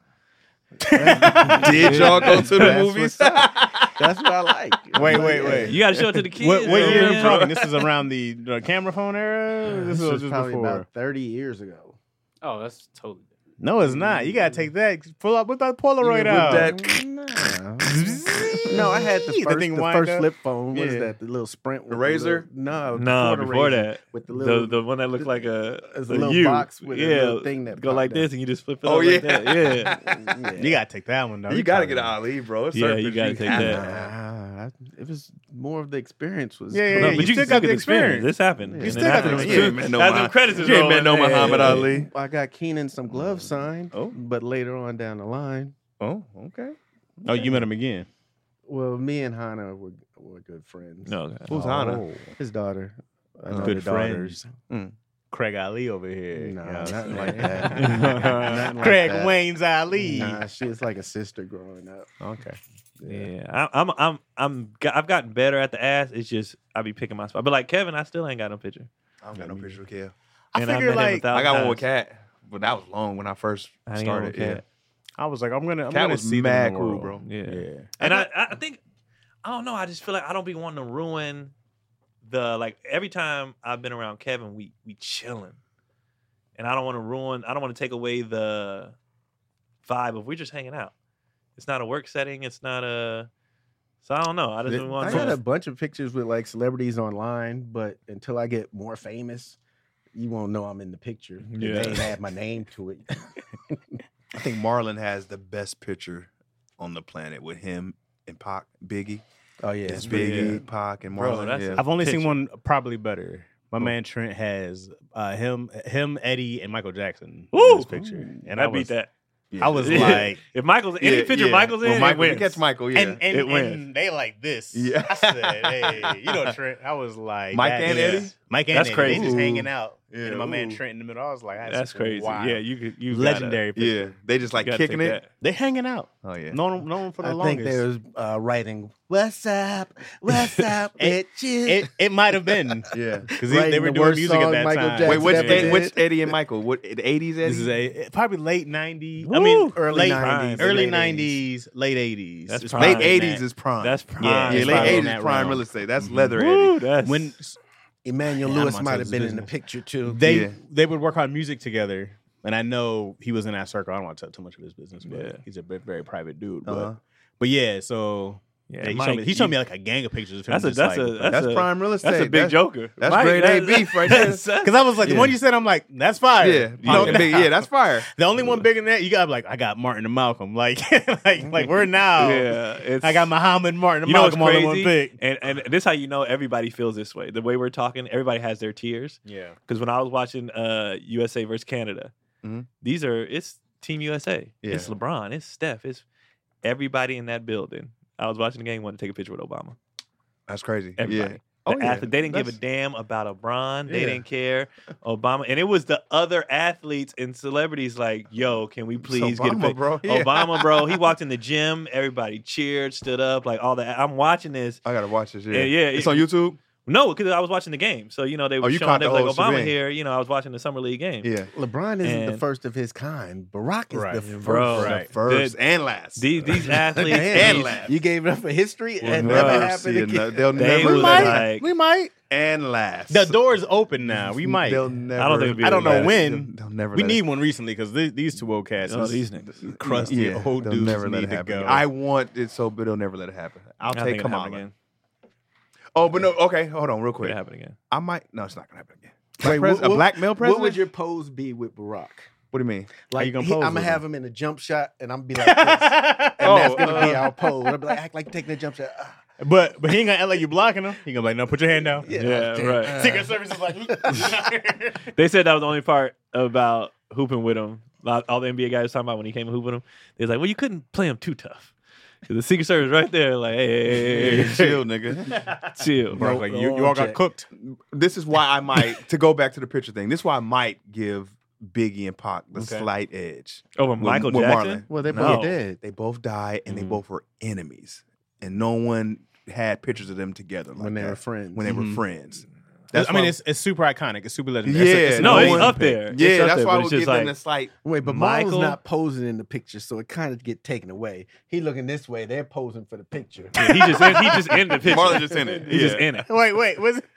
A: Did y'all go to the
C: That's
A: movies?
C: what's up. That's what I like. I'm
D: Wait,
C: like,
D: wait,
C: yeah.
D: wait.
B: You gotta show it to the kids.
D: What, what year are we
B: man.
D: talking? This is around the, the camera phone era? Or
C: This
D: This was
C: was
D: just
C: probably
D: before.
C: about thirty years ago.
E: Oh, that's totally different.
D: No, it's not. You gotta take that. Pull up with that Polaroid
A: Yeah,
D: out.
A: with that-
C: Nah. no, I had the
D: The
C: first,
D: thing
C: the
D: wind
C: first
D: up.
C: flip phone. What is
A: Yeah.
C: that? The little Sprint. with the
A: Razor?
C: little- No,
B: No,
C: the
B: before
C: Razor,
B: that,
C: with the
B: the
C: little.
B: the one that looked like a,
C: It's
B: a
C: a little
B: U.
C: box with a
B: yeah,
C: little thing that
B: go
C: popped
B: like
C: out.
B: this and you just flip it
A: Oh,
B: up
A: yeah.
B: like that. Yeah,
C: yeah.
D: You gotta take that one though.
A: You gotta get an Ali, bro. It's
B: Yeah,
A: certain
B: you
A: pictures
B: gotta take
A: have
B: that.
A: to have.
C: Nah, I- it was more of the experience. Was
D: Yeah, yeah,
B: no,
D: yeah.
B: but
D: you
B: you,
D: still got
B: get
D: the experience.
B: This happened.
C: You
B: And
D: still
B: then
D: got the
B: after-
D: experience.
A: You ain't met no
B: As them
A: Muhammad-
B: credits is
A: you ain't met no
B: rolling,
A: Muhammad
B: yeah.
A: Ali.
C: I got Keenan some gloves signed.
A: Oh.
C: But later on down the line,
A: Oh, okay.
D: Oh, you met him again.
C: well, me and Hannah were were good friends.
B: No, okay.
A: Who's Hannah?
D: Oh.
C: His daughter. I know
D: Good
C: the
D: friends.
C: daughters.
D: Craig Ali over here.
C: No,
D: You know what I'm
C: nothing
D: saying?
C: like that. Nothing like
D: Craig
C: that.
D: Wayne's Ali.
C: Nah, she was like a sister growing up.
D: Okay.
B: Yeah, I, I'm, I'm, I'm, I've gotten better at the ass. It's just I be picking my spot. But like Kevin, I still ain't got no picture.
A: I don't got no picture of Kev.
D: I
B: And I've
D: figured
B: met him a
D: like
B: thousand
A: I got one with
B: times.
A: Cat, but that was long when I first
B: I ain't got one
A: started.
B: with
A: Yeah.
B: Cat.
D: I was like, I'm gonna, I'm
A: Cat
D: gonna
A: was
D: see them in
A: mad
D: the
A: cool,
D: world.
A: bro.
B: Yeah.
D: Yeah.
B: And I, I think, I don't know. I just feel like I don't be wanting to ruin the like every time I've been around Kevin, we we chilling, and I don't want to ruin. I don't want to take away the vibe of we're just hanging out. It's not a work setting. It's not a. So I don't know. I just
C: I
B: want
C: got a
B: to.
C: bunch of pictures with like celebrities online, but until I get more famous, you won't know I'm in the picture.
B: Yeah.
C: They ain't add my name to it.
A: I think Marlon has the best picture on the planet with him and Pac, Biggie.
C: Oh yeah,
A: It's
B: pretty
A: Biggie,
B: good.
A: Pac, and
B: Bro,
A: Marlon.
B: that's
A: yeah.
B: a-
D: I've only seen
B: Picture.
D: one probably better. My
A: Oh.
D: man Trent has uh, him, him, Eddie, and Michael Jackson
B: Woo!
D: in this picture, and
B: I
D: I
B: beat
D: was,
B: that.
A: Yeah.
D: I was
B: Yeah.
D: like,
B: If Michael's any
A: Yeah,
B: picture
A: yeah.
B: Michael's in,
A: Well, Michael,
B: it
A: you
B: wins.
A: catch Michael, yeah.
D: and and,
B: It wins.
D: and they like this.
A: Yeah.
D: I said, hey, you know Trent. I was like,
A: Mike
D: that
A: and
D: is-
A: Eddie?
D: Mike and
B: That's
D: Eddie.
B: crazy.
D: They just
A: Ooh.
D: hanging out,
A: Yeah,
D: and my man
A: ooh.
D: Trent in the middle. I was like, that's,
B: That's crazy.
D: Wild.
B: Yeah, you could. You
D: legendary. Picture.
A: yeah, they just like
B: Gotta,
A: kicking
B: take
A: it.
B: that.
D: They hanging out.
A: Oh yeah.
D: Known, known for the
C: I
D: longest.
C: think they was uh, writing "What's up, What's up,
D: It-
C: bitches."
D: it it might have been
A: Yeah.
D: because they,
C: Writing
D: they were
C: the
D: doing
C: worst
D: music at
C: song
D: that
C: Michael
D: time.
C: Jackson
A: Wait, which,
C: ever
A: Ed,
C: did.
A: which Eddie and Michael? What the eighties Eddie?
D: This is a probably late nineties. I
B: Woo!
D: mean,
C: Early
D: late
C: nineties,
D: early
C: late eighties.
D: nineties, late eighties.
B: That's
D: It's
B: prime.
A: late
D: probably in
A: eighties
D: that.
A: is prime.
B: That's prime.
D: Yeah,
A: yeah,
D: it's
A: late
D: probably in
A: eighties
D: that
A: is prime
D: realm.
A: real estate. That's
D: Mhm.
A: leather
B: Woo,
A: Eddie.
B: that's,
D: when
C: Emmanuel
D: Yeah, I don't
C: Lewis
D: wanna
C: might
D: take
C: have
D: this
C: been in the
D: business.
C: picture too.
D: they
A: Yeah.
D: they would work on music together, and I know he was in that circle. I don't want to tell too much of his business, but
B: Yeah.
D: he's a very, very private dude.
A: Uh-huh.
D: But but yeah, so
B: yeah,
D: yeah, he,
B: Mike,
D: showed me, he showed
B: you-
D: me like a gang of pictures of him.
B: That's a
D: just
B: that's
D: like,
B: a that's,
A: That's
B: a,
A: prime real estate.
B: That's a big
A: That's-
B: joker.
A: that's
B: Mike,
A: grade A beef right there.
B: that's-
D: because I was like the
A: Yeah.
D: one you said, I'm like that's fire.
A: Yeah,
D: No,
A: yeah, big, yeah, that's fire.
D: the only one bigger than that, you got like I got Martin and Malcolm. Like like like we're now.
B: yeah, it's,
D: I got Muhammad, Martin, and
B: You know what's
D: Malcolm all in one
B: crazy?
D: pick.
B: And and this is how you know everybody feels this way. The way we're talking, everybody has their tiers.
D: Yeah.
B: Because when I was watching uh, U S A versus Canada,
A: Mhm.
B: these are it's Team U S A.
A: Yeah.
B: It's LeBron. It's Steph. It's everybody in that building. I was watching the game, wanted to take a picture with Obama.
A: That's crazy.
B: Everybody.
A: Yeah.
B: The
A: Oh, yeah.
B: athlete, they didn't give a
A: That's-
B: damn about LeBron. They
A: Yeah.
B: didn't care. Obama. And it was the other athletes and celebrities like, yo, can we please get a
A: Obama,
B: pic-
A: bro. Yeah.
B: Obama, bro. He walked in the gym. Everybody cheered, stood up, like all that. I'm watching this.
A: I gotta watch this. Yeah,
B: Yeah, yeah,
A: It's
B: it-
A: on YouTube.
B: No, because I was watching the game. So, you know, they were
A: Oh, you
B: showing,
A: caught
B: they
A: the
B: were like,
A: whole
B: Obama
A: shebang.
B: here. You know, I was watching the Summer League game.
A: Yeah.
C: LeBron isn't the
B: And-
C: first of his kind. Barack is
D: Right.
C: the first.
B: Bro,
D: Right.
A: First
B: The-
A: and last.
B: These, these athletes,
C: Man,
B: these-
A: last.
C: you gave it up for history
A: We'll
C: and
A: never
C: never
A: see
C: happened
A: ano-
C: again.
A: They'll
B: They
A: never
B: was
A: let it
B: like-
D: we might.
A: and last.
D: The door's open now. We might.
A: They'll never.
B: I don't think it'd be
D: I don't
B: that
D: know
B: bad.
D: when.
A: They'll never.
D: We
A: let
D: need
A: it.
D: one recently because these two old cats,
B: Oh,
D: is
B: these niggas.
D: crusty
A: Yeah,
D: old
A: they'll
D: dudes,
A: never let
D: need
A: it
D: to
A: happen.
D: go.
A: I want it so, but they'll never let it happen. I'll
B: I
A: take
B: think it'll happen
A: Kamala.
B: again.
A: Oh, but no. Okay, hold on, real
B: It'll
A: quick.
B: happen again.
A: I might. No, it's not gonna happen again. Black
C: Wait,
A: pres-
C: what-
A: a black male president.
C: What would your pose be with Barack?
A: What do you mean?
C: Like,
D: you gonna
C: he-
D: pose
C: I'm gonna
D: with
C: have
D: him?
C: him in a jump shot, and I'm gonna be like this, and
A: Oh,
C: that's gonna be
A: uh,
C: our pose. I'll be like, act like you're taking a jump shot. Ah,
D: But but he ain't gonna act like you blocking him. He gonna be like, no, put your hand down.
C: yeah,
B: Yeah,
C: okay.
B: right.
C: Ah.
D: Secret Service is like,
B: They said that was the only part about hooping with him. Like, all the N B A guys was talking about when he came and hooping with him. They was like, well, you couldn't play him too tough. 'Cause the Secret Service right there, like, hey, hey, hey, hey, hey,
A: Chill, nigga.
B: chill.
D: Bro, like you, you all got
C: check.
D: cooked.
A: This is why I might to go back to the picture thing. This is why I might give Biggie and Pac the
D: Okay.
A: slight edge.
B: Over
A: With-
B: Michael
A: with
B: Jackson?
A: Marlon.
C: Well, they
B: No.
C: both did.
A: They both died, and they
B: Mhm.
A: both were enemies, and no one had pictures of them together like
C: When they
A: that.
C: were friends.
A: When they
D: Mhm.
A: were friends.
D: I mean,
A: why-
D: it's it's super iconic. It's super legendary.
A: Yeah,
D: It's a- it's a
B: No,
A: no
B: it's
A: one-
B: up there.
A: yeah,
B: It's up
A: that's
B: there,
A: why
B: but
A: I
B: it's
A: would
B: just
A: give them
B: like,
A: the slight.
C: Wait, but
B: Michael-
C: Marlon's not posing in the picture, so it kind of get taken away. He looking this way, they're posing for the picture.
B: he just in, he just in the picture.
A: Marlon just in it.
B: He just
A: Yeah.
B: in it.
D: Wait, wait, was it?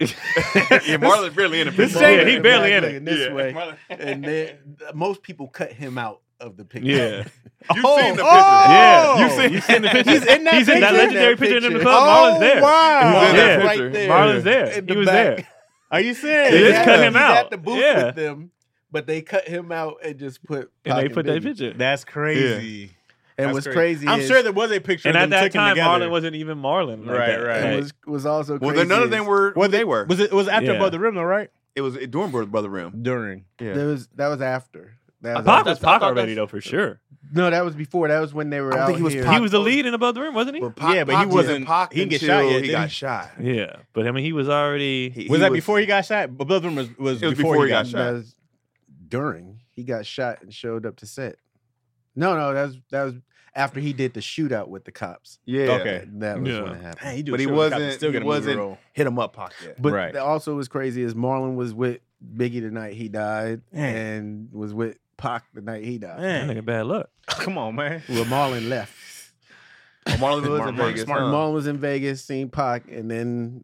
A: yeah, Marlon's barely in the
D: This
A: picture.
B: Yeah, he barely in
C: Looking
B: it.
C: this
A: Yeah.
C: way,
A: Marlon-
C: and then most people cut him out of the picture.
B: Yeah.
A: You've
D: Oh,
A: seen the picture.
D: oh!
B: Yeah,
A: You've seen-
B: you've seen the picture.
D: He's in that
B: He's in that
D: picture?
B: legendary
C: That
B: picture in the
C: picture.
B: club.
D: Oh,
B: Marlon's there.
D: wow.
A: He's in that
B: Yeah.
A: picture.
C: there.
B: Marlon's there.
C: In
B: He
C: the
B: was
C: back.
B: there.
D: Are you serious?
B: They just
C: Yeah,
B: cut him
C: he's
B: out.
C: at the booth
B: Yeah.
C: with them, but they cut him out and just put.
B: And they
C: Pac
B: put that
C: Biggie.
B: picture.
D: That's crazy.
C: And
D: That's
C: what's crazy,
D: I'm
C: is,
D: sure there was a picture
B: And
D: of
B: at
D: them
B: that
D: taken
B: time,
D: together.
B: Marlon wasn't even Marlon. Like
D: Right,
B: that.
D: right.
C: and
B: Like,
C: was was also
A: Well,
C: crazy.
A: then none of
C: is
A: them were.
D: Well,
A: What they were.
D: Was it, it was after
B: Yeah.
D: Above the Rim, though, right?
A: It was during Brother Rim.
D: During.
A: Yeah.
C: There was that was after. That was
B: Pac
C: after.
B: was
A: I
B: Pac
A: thought
B: already
A: that's-
B: though, for sure.
C: No, that was before. That was when they were
A: I don't
C: out
A: think he was
C: here.
A: Pac-
B: He was the lead in Above the Rim, wasn't he?
A: But Pac-
D: Yeah, but he
A: Pac
D: wasn't-
A: Pac
D: he didn't get
A: until
D: shot yet,
A: He
D: did
A: got
D: he?
A: shot.
B: Yeah, but I mean, he was already.
A: He-
D: Was
A: he
D: that before he got shot? Above the Rim was, was,
A: It was
D: before,
A: before
D: he
A: he
D: got,
A: got
D: shot.
C: That was during. He got shot and showed up to set. No, no, that was that was after he did the shootout with the cops.
A: Yeah.
D: Okay.
C: That was
B: Yeah.
C: when it happened.
D: Man, he do
A: But
D: a
A: he
D: show with the cops and
A: wasn't.
D: Still
A: He
D: get a movie
A: wasn't
D: role.
A: hit him up, Pac yet.
C: But
D: Right.
C: also was crazy is Marlon was with Biggie the night he died,
D: Man.
C: and was with Pac the night he died.
B: That
D: Man.
B: nigga bad luck.
D: Come on, man.
C: Well, Marlon left.
A: Oh, Marlon was
D: Marlon-
A: in
D: Marlon
A: Vegas.
D: Smart.
A: huh?
C: Marlon was in Vegas, seen Pac, and then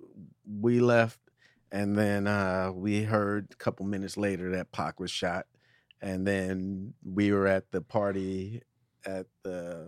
C: we left, and then uh, we heard a couple minutes later that Pac was shot, and then we were at the party at the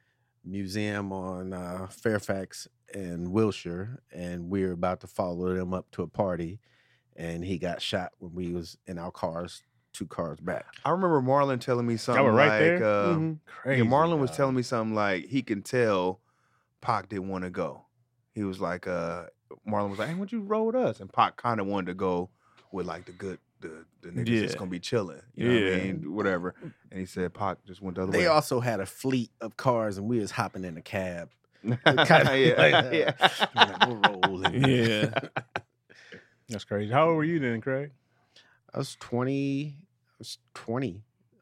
C: museum on uh, Fairfax and Wilshire, and we were about to follow them up to a party, and he got shot when we was in our cars, two cars back.
A: I remember Marlon telling me something
D: were right
A: like,
D: there?
A: uh,
C: Mhm.
D: Crazy.
A: yeah, Marlon was
D: dog.
A: telling me something like he can tell Pac didn't want to go. He was like, uh, Marlon was like, hey, why don't you roll with us? And Pac kind of wanted to go with like the good, the, the niggas that's
B: Yeah.
A: going to be chilling. You know what I
B: Yeah.
A: mean? Whatever. And he said Pac just went the other
C: They
A: way.
C: also had a fleet of cars, and we was hopping in a cab.
A: yeah,
C: Kinda
A: yeah.
C: like, we'll roll in.
B: Yeah.
D: That's crazy. How old were you then, Craig?
C: I was twenty. I was twenty,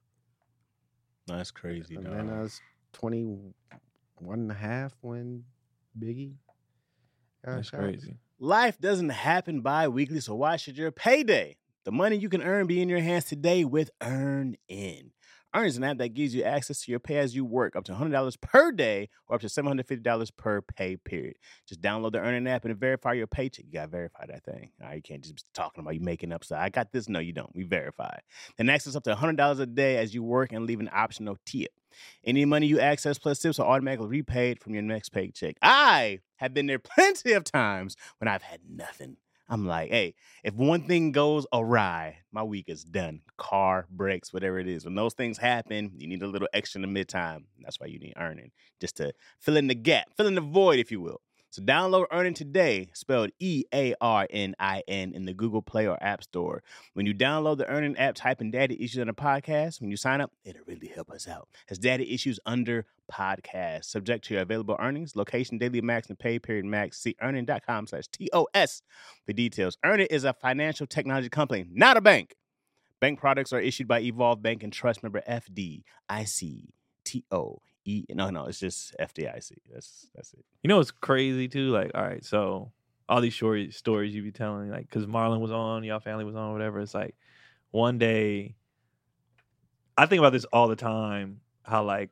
D: That's crazy,
C: and
D: dog.
C: then I was twenty-one and a half when Biggie got
B: That's
C: shot.
B: crazy.
D: Life doesn't happen bi-weekly, so why should your payday, the money you can earn, be in your hands today with EarnIn? EarnIn is an app that gives you access to your pay as you work, up to one hundred dollars per day or up to seven hundred fifty dollars per pay period. Just download the EarnIn app and verify your paycheck. You got to verify that thing. All right, you can't just be talking about you making up stuff. I got this. No, you don't. We verify. Then access up to one hundred dollars a day as you work and leave an optional tip. Any money you access plus tips are automatically repaid from your next paycheck. I have been there plenty of times when I've had nothing. I'm like, hey, if one thing goes awry, my week is done. Car, brakes, whatever it is. When those things happen, you need a little extra in the midtime. That's why you need EarnIn, just to fill in the gap, fill in the void, if you will. So download EarnIn today, spelled E A R N I N, in the Google Play or App Store. When you download the EarnIn app, type in Daddy Issues on the podcast. When you sign up, it'll really help us out. As Daddy Issues under podcast, subject to your available earnings, location, daily max, and pay period max. See earnin.com slash T O S for details. EarnIn is a financial technology company, not a bank. Bank products are issued by Evolve Bank and Trust, member F D I C T O E. No, no, it's just F D I C. That's that's it.
B: You know what's crazy too? Like, all right, so all these short stories you be telling, like, because Marlon was on, y'all family was on, whatever. It's like one day, I think about this all the time. How like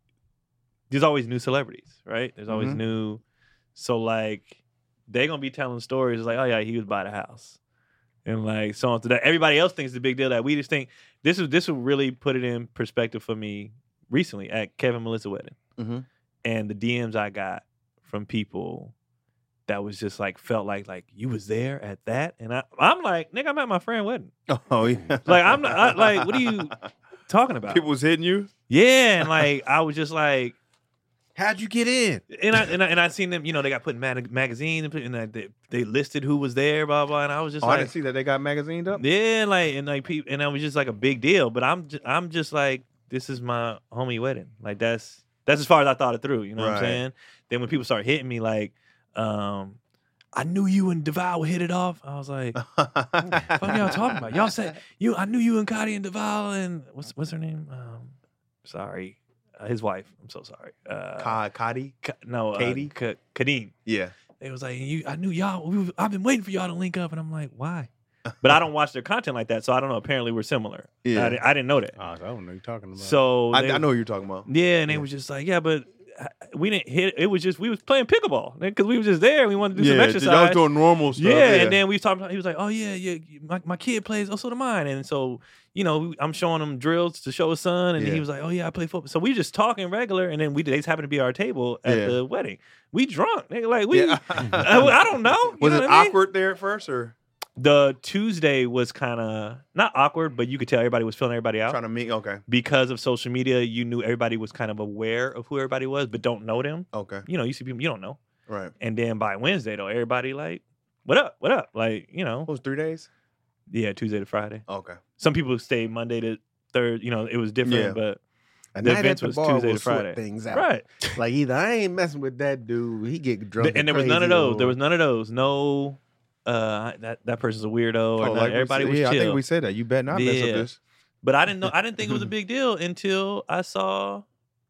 B: there's always new celebrities, right? There's always
A: Mhm.
B: new. So like they gonna be telling stories like, oh yeah, he was by the house, and like so on to that. Everybody else thinks it's a big deal that we just think this is this will really put it in perspective for me recently at Kevin and Melissa wedding,
A: Mhm.
B: and the D Ms I got from people that was just like felt like like you was there at that, and I I'm like nigga, I'm at my friend wedding.
A: Oh yeah.
B: Like I'm not I, like what are you talking about?
A: People was hitting you.
B: Yeah, and like I was just like.
C: How'd you get in?
B: And I and I and I seen them, you know, they got put in mag- magazines and, put, and like, they they listed who was there, blah blah. And I was just
A: Oh, I
B: like,
A: didn't see that they got magazined up.
B: yeah, like and like people, and that was just like a big deal. But I'm just, I'm just like, this is my homie wedding. Like that's that's as far as I thought it through. You know what I'm
A: Right.
B: saying? Then when people start hitting me, like, um, I knew you and Duval would hit it off. I was like, what y'all talking about? Y'all said you. I knew you and Cotty and Duval and what's what's her name? Um, sorry, uh, his wife. I'm so sorry. Uh,
A: Ka- Kadi?
B: Ka- no,
A: Katie?
B: uh, Ka- Kadeem.
A: Yeah.
B: They was like, you. I knew y'all. We, was- I've been waiting for y'all to link up, and I'm like, why? But I don't watch their content like that, so I don't know. Apparently, we're similar.
A: Yeah.
B: I, di- I didn't know that.
D: Oh, I don't know what you're talking about.
B: So
A: I,
B: they-
A: I know what you're talking about.
B: yeah, and they
A: Yeah.
B: was just like, yeah, but uh, we didn't hit. It was just we was playing pickleball because we was just there. and We wanted to do some
A: Yeah,
B: exercise.
A: y'all was doing normal stuff.
B: Yeah, and then we was talking. He was like, "Oh yeah, yeah, my, my kid plays. Oh, so do mine." And so, you know, I'm showing him drills to show his son, and
A: Yeah.
B: he was like, "Oh yeah, I play football." So we just talking regular, and then we they just happened to be at our table at
A: Yeah.
B: the wedding. We drunk, nigga, like we.
A: Yeah.
B: I, I don't know. You
A: Was
B: know
A: it
B: what I mean?
A: awkward there at first, or
B: The Tuesday was kind of not awkward, but you could tell everybody was filling everybody out
A: trying to meet? Okay,
B: because of social media. You knew everybody was kind of aware of who everybody was, but don't know them.
A: okay,
B: You know, you see people you don't know,
A: right.
B: and then by Wednesday though, everybody like, "What up? What up?" Like, you know.
A: What was three days?
B: Yeah, Tuesday to Friday.
A: Okay,
B: Some people stay Monday to third. You know, it was different,
A: Yeah.
B: but
C: A
B: The
C: night
B: events
C: at the
B: was
C: bar
B: Tuesday
C: will
B: to Friday.
C: sort things out.
B: right.
C: Like either I ain't messing with that dude, he get drunk,
B: and there was none of those. There was none of those. No, uh, that that person's a weirdo, or
A: Oh,
B: none-
A: like we
B: everybody
A: said-
B: was
A: yeah,
B: chill.
A: I think we said that. You better not mess
B: Yeah.
A: with this.
B: But I didn't know. I didn't think it was a big deal until I saw.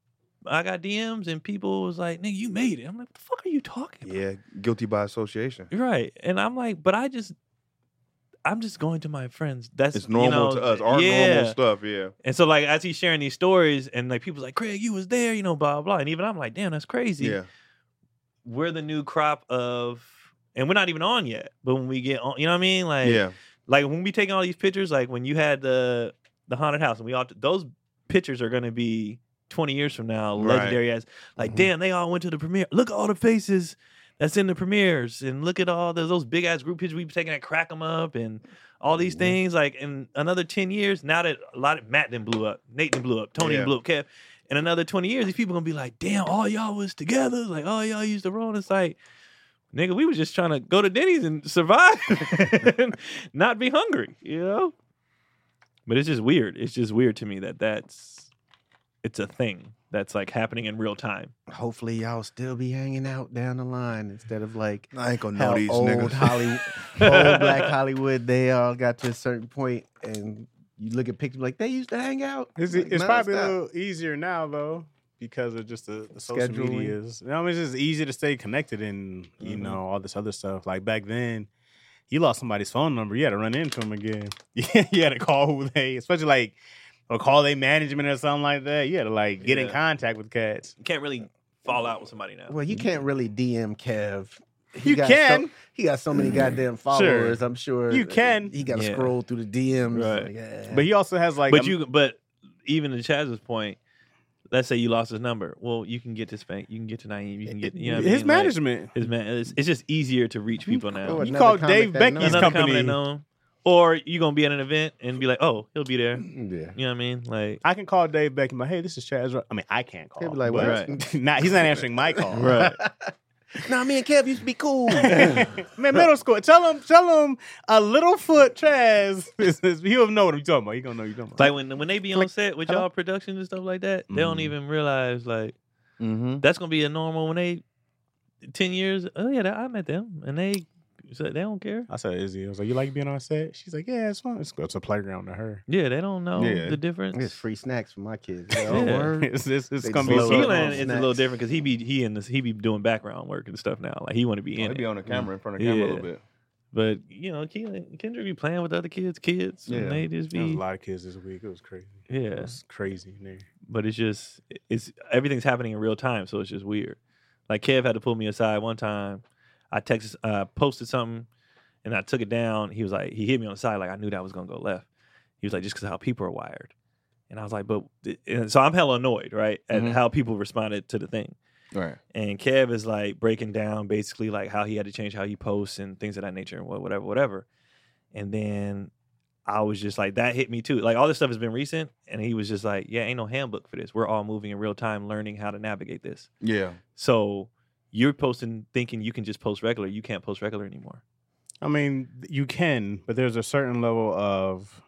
B: I got D Ms and people was like, "Nigga, you made it." I'm like, "What the fuck are you talking about?"
A: Yeah, guilty by association.
B: Right. And I'm like, "But I just, I'm just going to my friends. That's
A: It's normal
B: you know,
A: to us. Our
B: yeah.
A: normal stuff. Yeah.
B: And so, like, as he's sharing these stories, and like people's like, "Craig, you was there," you know, blah blah. blah. And even I'm like, "Damn, that's crazy."
A: Yeah.
B: We're the new crop of, and we're not even on yet. But when we get on, you know what I mean? Like,
A: Yeah.
B: like when we taking all these pictures, like when you had the the haunted house, and we all those pictures are gonna be twenty years from now
A: Right.
B: legendary as like,
A: Mhm.
B: damn, they all went to the premiere. Look at all the faces that's in the premieres, and look at all those, those big ass group pictures we be taking that crack them up, and all these
A: Mhm.
B: things. Like in another ten years, now that a lot of Matt then blew up, Nate then blew up, Tony
A: Yeah.
B: then blew up, Kev. In another twenty years, these people gonna be like, damn, all y'all was together. Like, all y'all used to roll. And it's like, nigga, we was just trying to go to Denny's and survive and not be hungry, you know? But it's just weird. It's just weird to me that that's, it's a thing that's like happening in real time.
C: Hopefully, y'all still be hanging out down the line instead of like
A: I ain't gonna
C: how
A: know these
C: old
A: niggas.
C: Hollywood, old Black Hollywood. They all got to a certain point, and you look at pictures like they used to hang out.
D: It's,
C: Like,
D: it's probably a
C: nonstop.
D: little easier now though because of just the, the social
C: Scheduling.
D: medias. You know, I mean, it's just easier to stay connected and you
B: Mhm.
D: know all this other stuff. Like back then, you lost somebody's phone number, you had to run into them again. you had to call who they, especially like or call their management or something like that. You had to like get in
B: Yeah.
D: contact with cats.
B: You can't really fall out with somebody now.
C: Well, you can't really D M Kev. He
D: You
C: got
D: can.
C: So, he got so many goddamn followers. I'm sure
D: You can.
C: He got to
B: Yeah.
C: scroll through the D Ms.
B: Right.
C: Like, yeah.
D: But he also has like
B: but
D: um,
B: you, but even to Chaz's point, let's say you lost his number. Well, you can get to Spank, you can get to Naeem, you can get, you know, what I
D: his
B: mean? Like,
D: management.
B: his man, it's, it's just easier to reach people now.
C: Oh,
D: You
C: another
D: call
C: comic
D: Dave
C: that
D: Becky's
C: knows.
B: Another
D: company.
B: comic that know him. Or you gonna be at an event and be like, oh, he'll be there.
C: Yeah.
B: You know what I mean? Like,
D: I can call Dave Beck and be like, hey, this is Chaz. Ro-" I mean, I can't call.
C: He'll be like,
D: but-
B: what?
D: not, he's not answering my call.
B: right?
C: Nah, me and Kev used to be cool.
D: Man, middle school. Tell him, tell him a Littlefoot Chaz. is- is- He'll know what I'm talking about. He gonna know what you're talking about.
B: Like when when they be on
D: Click.
B: set with
D: Hello?
B: y'all productions and stuff like that, they don't
D: Mhm.
B: even realize like
A: Mm-hmm.
B: that's gonna be a normal when they ten years. Oh yeah, that, I met them and they You said they don't care.
D: I said, Izzy, I was like, you like being on set? She's like, yeah, it's fun. It's, it's a playground to her.
B: Yeah, they don't know
A: Yeah.
B: the difference.
C: It's free snacks for my kids.
B: Yeah.
C: Oh,
D: it's it's, it's
C: They
D: gonna
C: just
D: be
C: load
D: so.
C: up on
B: Keelan is a little
C: snacks.
B: different because he be he in this he be doing background work and stuff now. Like he want to be
A: Oh,
B: in
A: he
B: it.
A: be on the camera in front of the
B: Yeah.
A: camera a little bit.
B: But you know, Keelan, Kendrick be playing with other kids, kids,
A: Yeah.
B: and they just
D: There was a
B: be
D: lot of kids this week. It was crazy. It
B: yeah.
D: was crazy in there.
B: But it's just it's everything's happening in real time, so it's just weird. Like Kev had to pull me aside one time. I texted, uh, posted something, and I took it down. He was like, he hit me on the side, like I knew that was gonna go left. He was like, just because how people are wired, and I was like, but and so I'm hella annoyed, right, at
A: Mhm.
B: how people responded to the thing.
A: Right.
B: And Kev is like breaking down basically like how he had to change how he posts and things of that nature and wha- whatever, whatever. And then I was just like, that hit me too. Like all this stuff has been recent. And he was just like, yeah, ain't no handbook for this. We're all moving in real time, learning how to navigate this.
A: Yeah.
B: So you're posting thinking you can just post regular. You can't post regular anymore.
D: I mean, you can, but there's a certain level of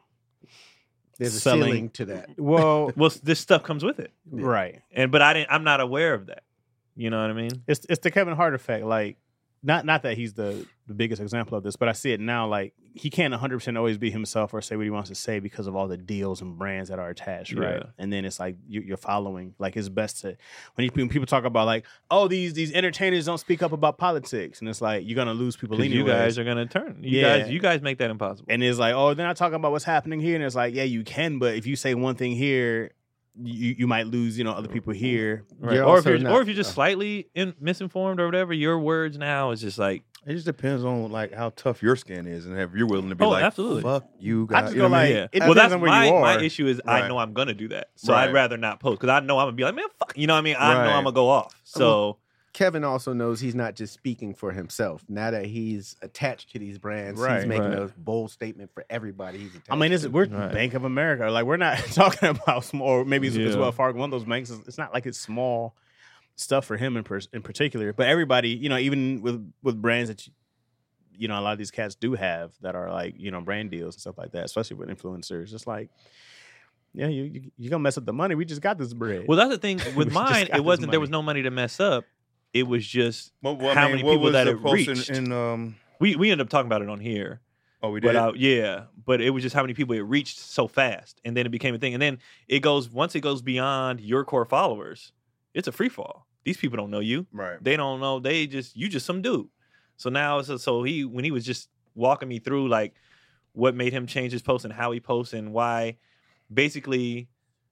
C: there's a
D: selling-
C: ceiling to that.
D: well,
B: Well, this stuff comes with it.
D: right.
B: And but I didn't I'm not aware of that. You know what I mean?
D: It's it's the Kevin Hart effect. Like, not not that he's the, the biggest example of this, but I see it now. Like, he can't one hundred percent always be himself or say what he wants to say because of all the deals and brands that are attached, right?
B: Yeah.
D: And then it's like you, you're following. Like, it's best to when, you, when people talk about like, oh, these these entertainers don't speak up about politics, and it's like you're gonna lose people.
B: 'Cause
D: Anyways.
B: you guys are gonna turn. You
D: Yeah.
B: guys you guys make that impossible.
D: And it's like, oh, they're not talking about what's happening here, and it's like, yeah, you can, but if you say one thing here, you you might lose, you know, other people here.
B: Right.
C: You're
B: Or if
C: also
B: you're
C: not-
B: or if you're just slightly in, misinformed or whatever, your words now is just like
A: It just depends on like how tough your skin is and if you're willing to be
B: Oh,
A: like,
B: absolutely.
A: fuck you
D: I
A: guys.
D: just
A: You know
D: go
A: what I mean?
D: like,
B: yeah.
D: it
B: well,
D: depends
B: that's
D: on where
B: my
D: you
B: my
D: are.
B: issue is I
A: Right.
B: know I'm gonna do that, so
A: Right.
B: I'd rather not post because I know I'm gonna be like, man, fuck, you know what I mean? I know
A: Right.
B: I'm gonna go off. So
C: Kevin also knows he's not just speaking for himself. Now that he's attached to these brands,
D: Right.
C: he's making
B: Right.
C: a bold statement for everybody he's attached
D: I mean, it's,
C: to.
D: we're
B: Right.
D: Bank of America. Like, we're not talking about small, or maybe it's, it's
B: Yeah.
D: Wells Fargo, one of those banks. It's, it's not like it's small stuff for him in, pers- in particular. But everybody, you know, even with, with brands that, you, you know, a lot of these cats do have that are like, you know, brand deals and stuff like that, especially with influencers. It's like, yeah, you, you, you're going to mess up the money. We just got this bread.
B: well, that's the thing
D: We
B: with
D: just
B: mine.
D: got
B: It
D: this
B: wasn't there was
D: money.
B: no money to mess up. It was just
A: Well, well, I
B: how
A: mean,
B: many
A: what
B: people
A: was
B: that
A: the
B: it
A: post in-
B: reached.
A: In, um,
B: we we ended up talking about it on here.
A: oh, we did.
B: But uh, yeah, but it was just how many people it reached so fast, and then it became a thing. And then it goes once it goes beyond your core followers, it's a free fall. These people don't know you.
A: right.
B: They don't know. They just you just some dude. So now it's a, so he when he was just walking me through like what made him change his post and how he posts and why. Basically,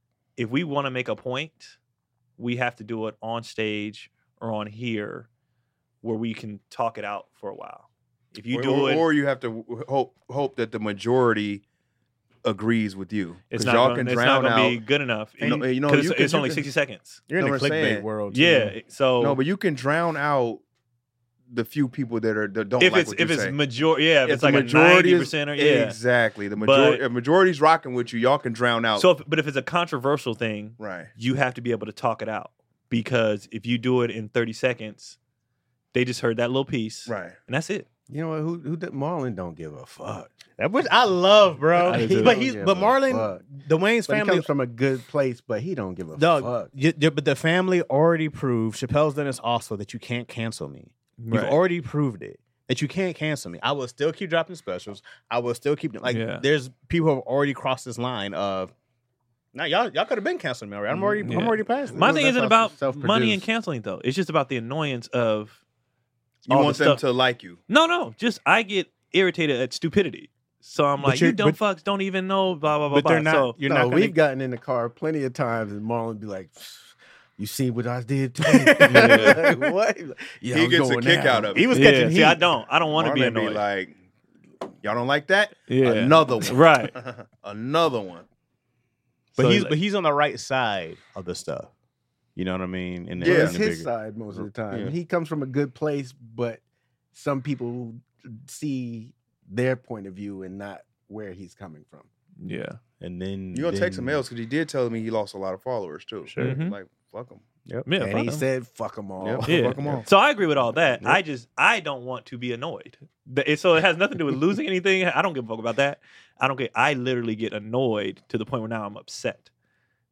B: if we want to make a point, we have to do it on stage or on here, where we can talk it out for a while. If you
A: or,
B: do
A: or,
B: it,
A: or you have to w- hope hope that the majority agrees with you.
B: it's
A: 'Cause
B: not
A: y'all
B: gonna,
A: can
B: it's
A: drown
B: not gonna
A: out.
B: be good enough.
A: You know, you know,
B: 'Cause
A: you
B: it's,
A: can-
B: it's
A: you
B: only
A: can-
B: sixty seconds.
D: You're in
A: know
D: the
A: what I'm
D: clickbait
A: saying?
D: world. too.
B: Yeah. So
A: No, but you can drown out the few people that are that don't
B: if
A: like
B: it's
A: what
B: if
A: you
B: it's
A: say.
B: majority, yeah, if,
A: If
B: it's
A: the
B: like a
A: majority
B: ninety
A: is-
B: percent or yeah.
A: Exactly. The majority,
B: But-
A: if majority's rocking with you, y'all can drown out.
B: So, if, but if it's a controversial thing,
A: right.
B: you have to be able to talk it out because if you do it in thirty seconds, they just heard that little piece,
A: Right.
B: and that's it.
C: You know what? Who who did, Marlon don't give a fuck.
D: That which I love, bro.
B: I do too.
D: but
C: Don't
D: he's
C: give
D: but
C: a
D: Marlon,
C: fuck.
D: Dwayne's
C: But he
D: family
C: comes from a good place, but he don't give a
D: Dog,
C: fuck.
D: y- y- but the family already proved, Chappelle's done this also, that you can't cancel me. You've
B: Right.
D: already proved it, that you can't cancel me. I will still keep dropping specials. I will still keep, like,
B: Yeah.
D: there's people who have already crossed this line of, now y'all y'all could have been canceling me already. I'm already,
B: Yeah.
D: I'm already past this.
B: My
C: Well,
B: thing
C: that's
B: isn't
C: also
B: about
C: self-produced.
B: money and canceling though. It's just about the annoyance of
A: You
B: all
A: want
B: the
A: them
B: stuff.
A: to like you.
B: No, no. Just I get irritated at stupidity. So I'm
D: But
B: like,
D: you're-
B: you dumb
D: but-
B: fucks don't even know, blah, blah, blah,
D: But
B: blah.
D: they're not,
B: So,
D: you're
C: no,
D: not gonna,
C: we've gotten in the car plenty of times, and Marlon be like, "You see what I did today?" Like, what? Yeah,
A: He
C: I'm
A: gets a
C: going
A: kick
C: now.
A: out of it.
D: he was
B: yeah,
D: catching
B: see,
D: heat.
B: I don't. I don't want to be
A: Marlon
B: annoyed.
A: like, y'all don't like that?
B: Yeah.
A: Another one.
B: Right.
A: Another one.
D: but
B: So,
D: he's
B: like-
D: but he's on the right side of the stuff. You know what I mean? And
A: Yeah.
C: Well,
D: and
C: it's
D: the
C: his
D: bigger-
C: side most of the time.
A: Yeah.
C: He comes from a good place, but some people see their point of view and not where he's coming from.
B: Yeah.
D: And then
A: You're going to take some
D: then-
A: L's because he did tell me he lost a lot of followers too.
D: Sure.
B: Mhm.
A: Like, fuck him.
D: Yep.
B: Yeah.
C: and
B: fuck
C: he
B: 'em.
C: said, "Fuck them all."
A: Yep.
B: Yeah.
A: Fuck 'em all.
B: So I agree with all that. I just I don't want to be annoyed. The- it- So it has nothing to do with losing anything. I don't give a fuck about that. I don't get. I literally get annoyed to the point where now I'm upset.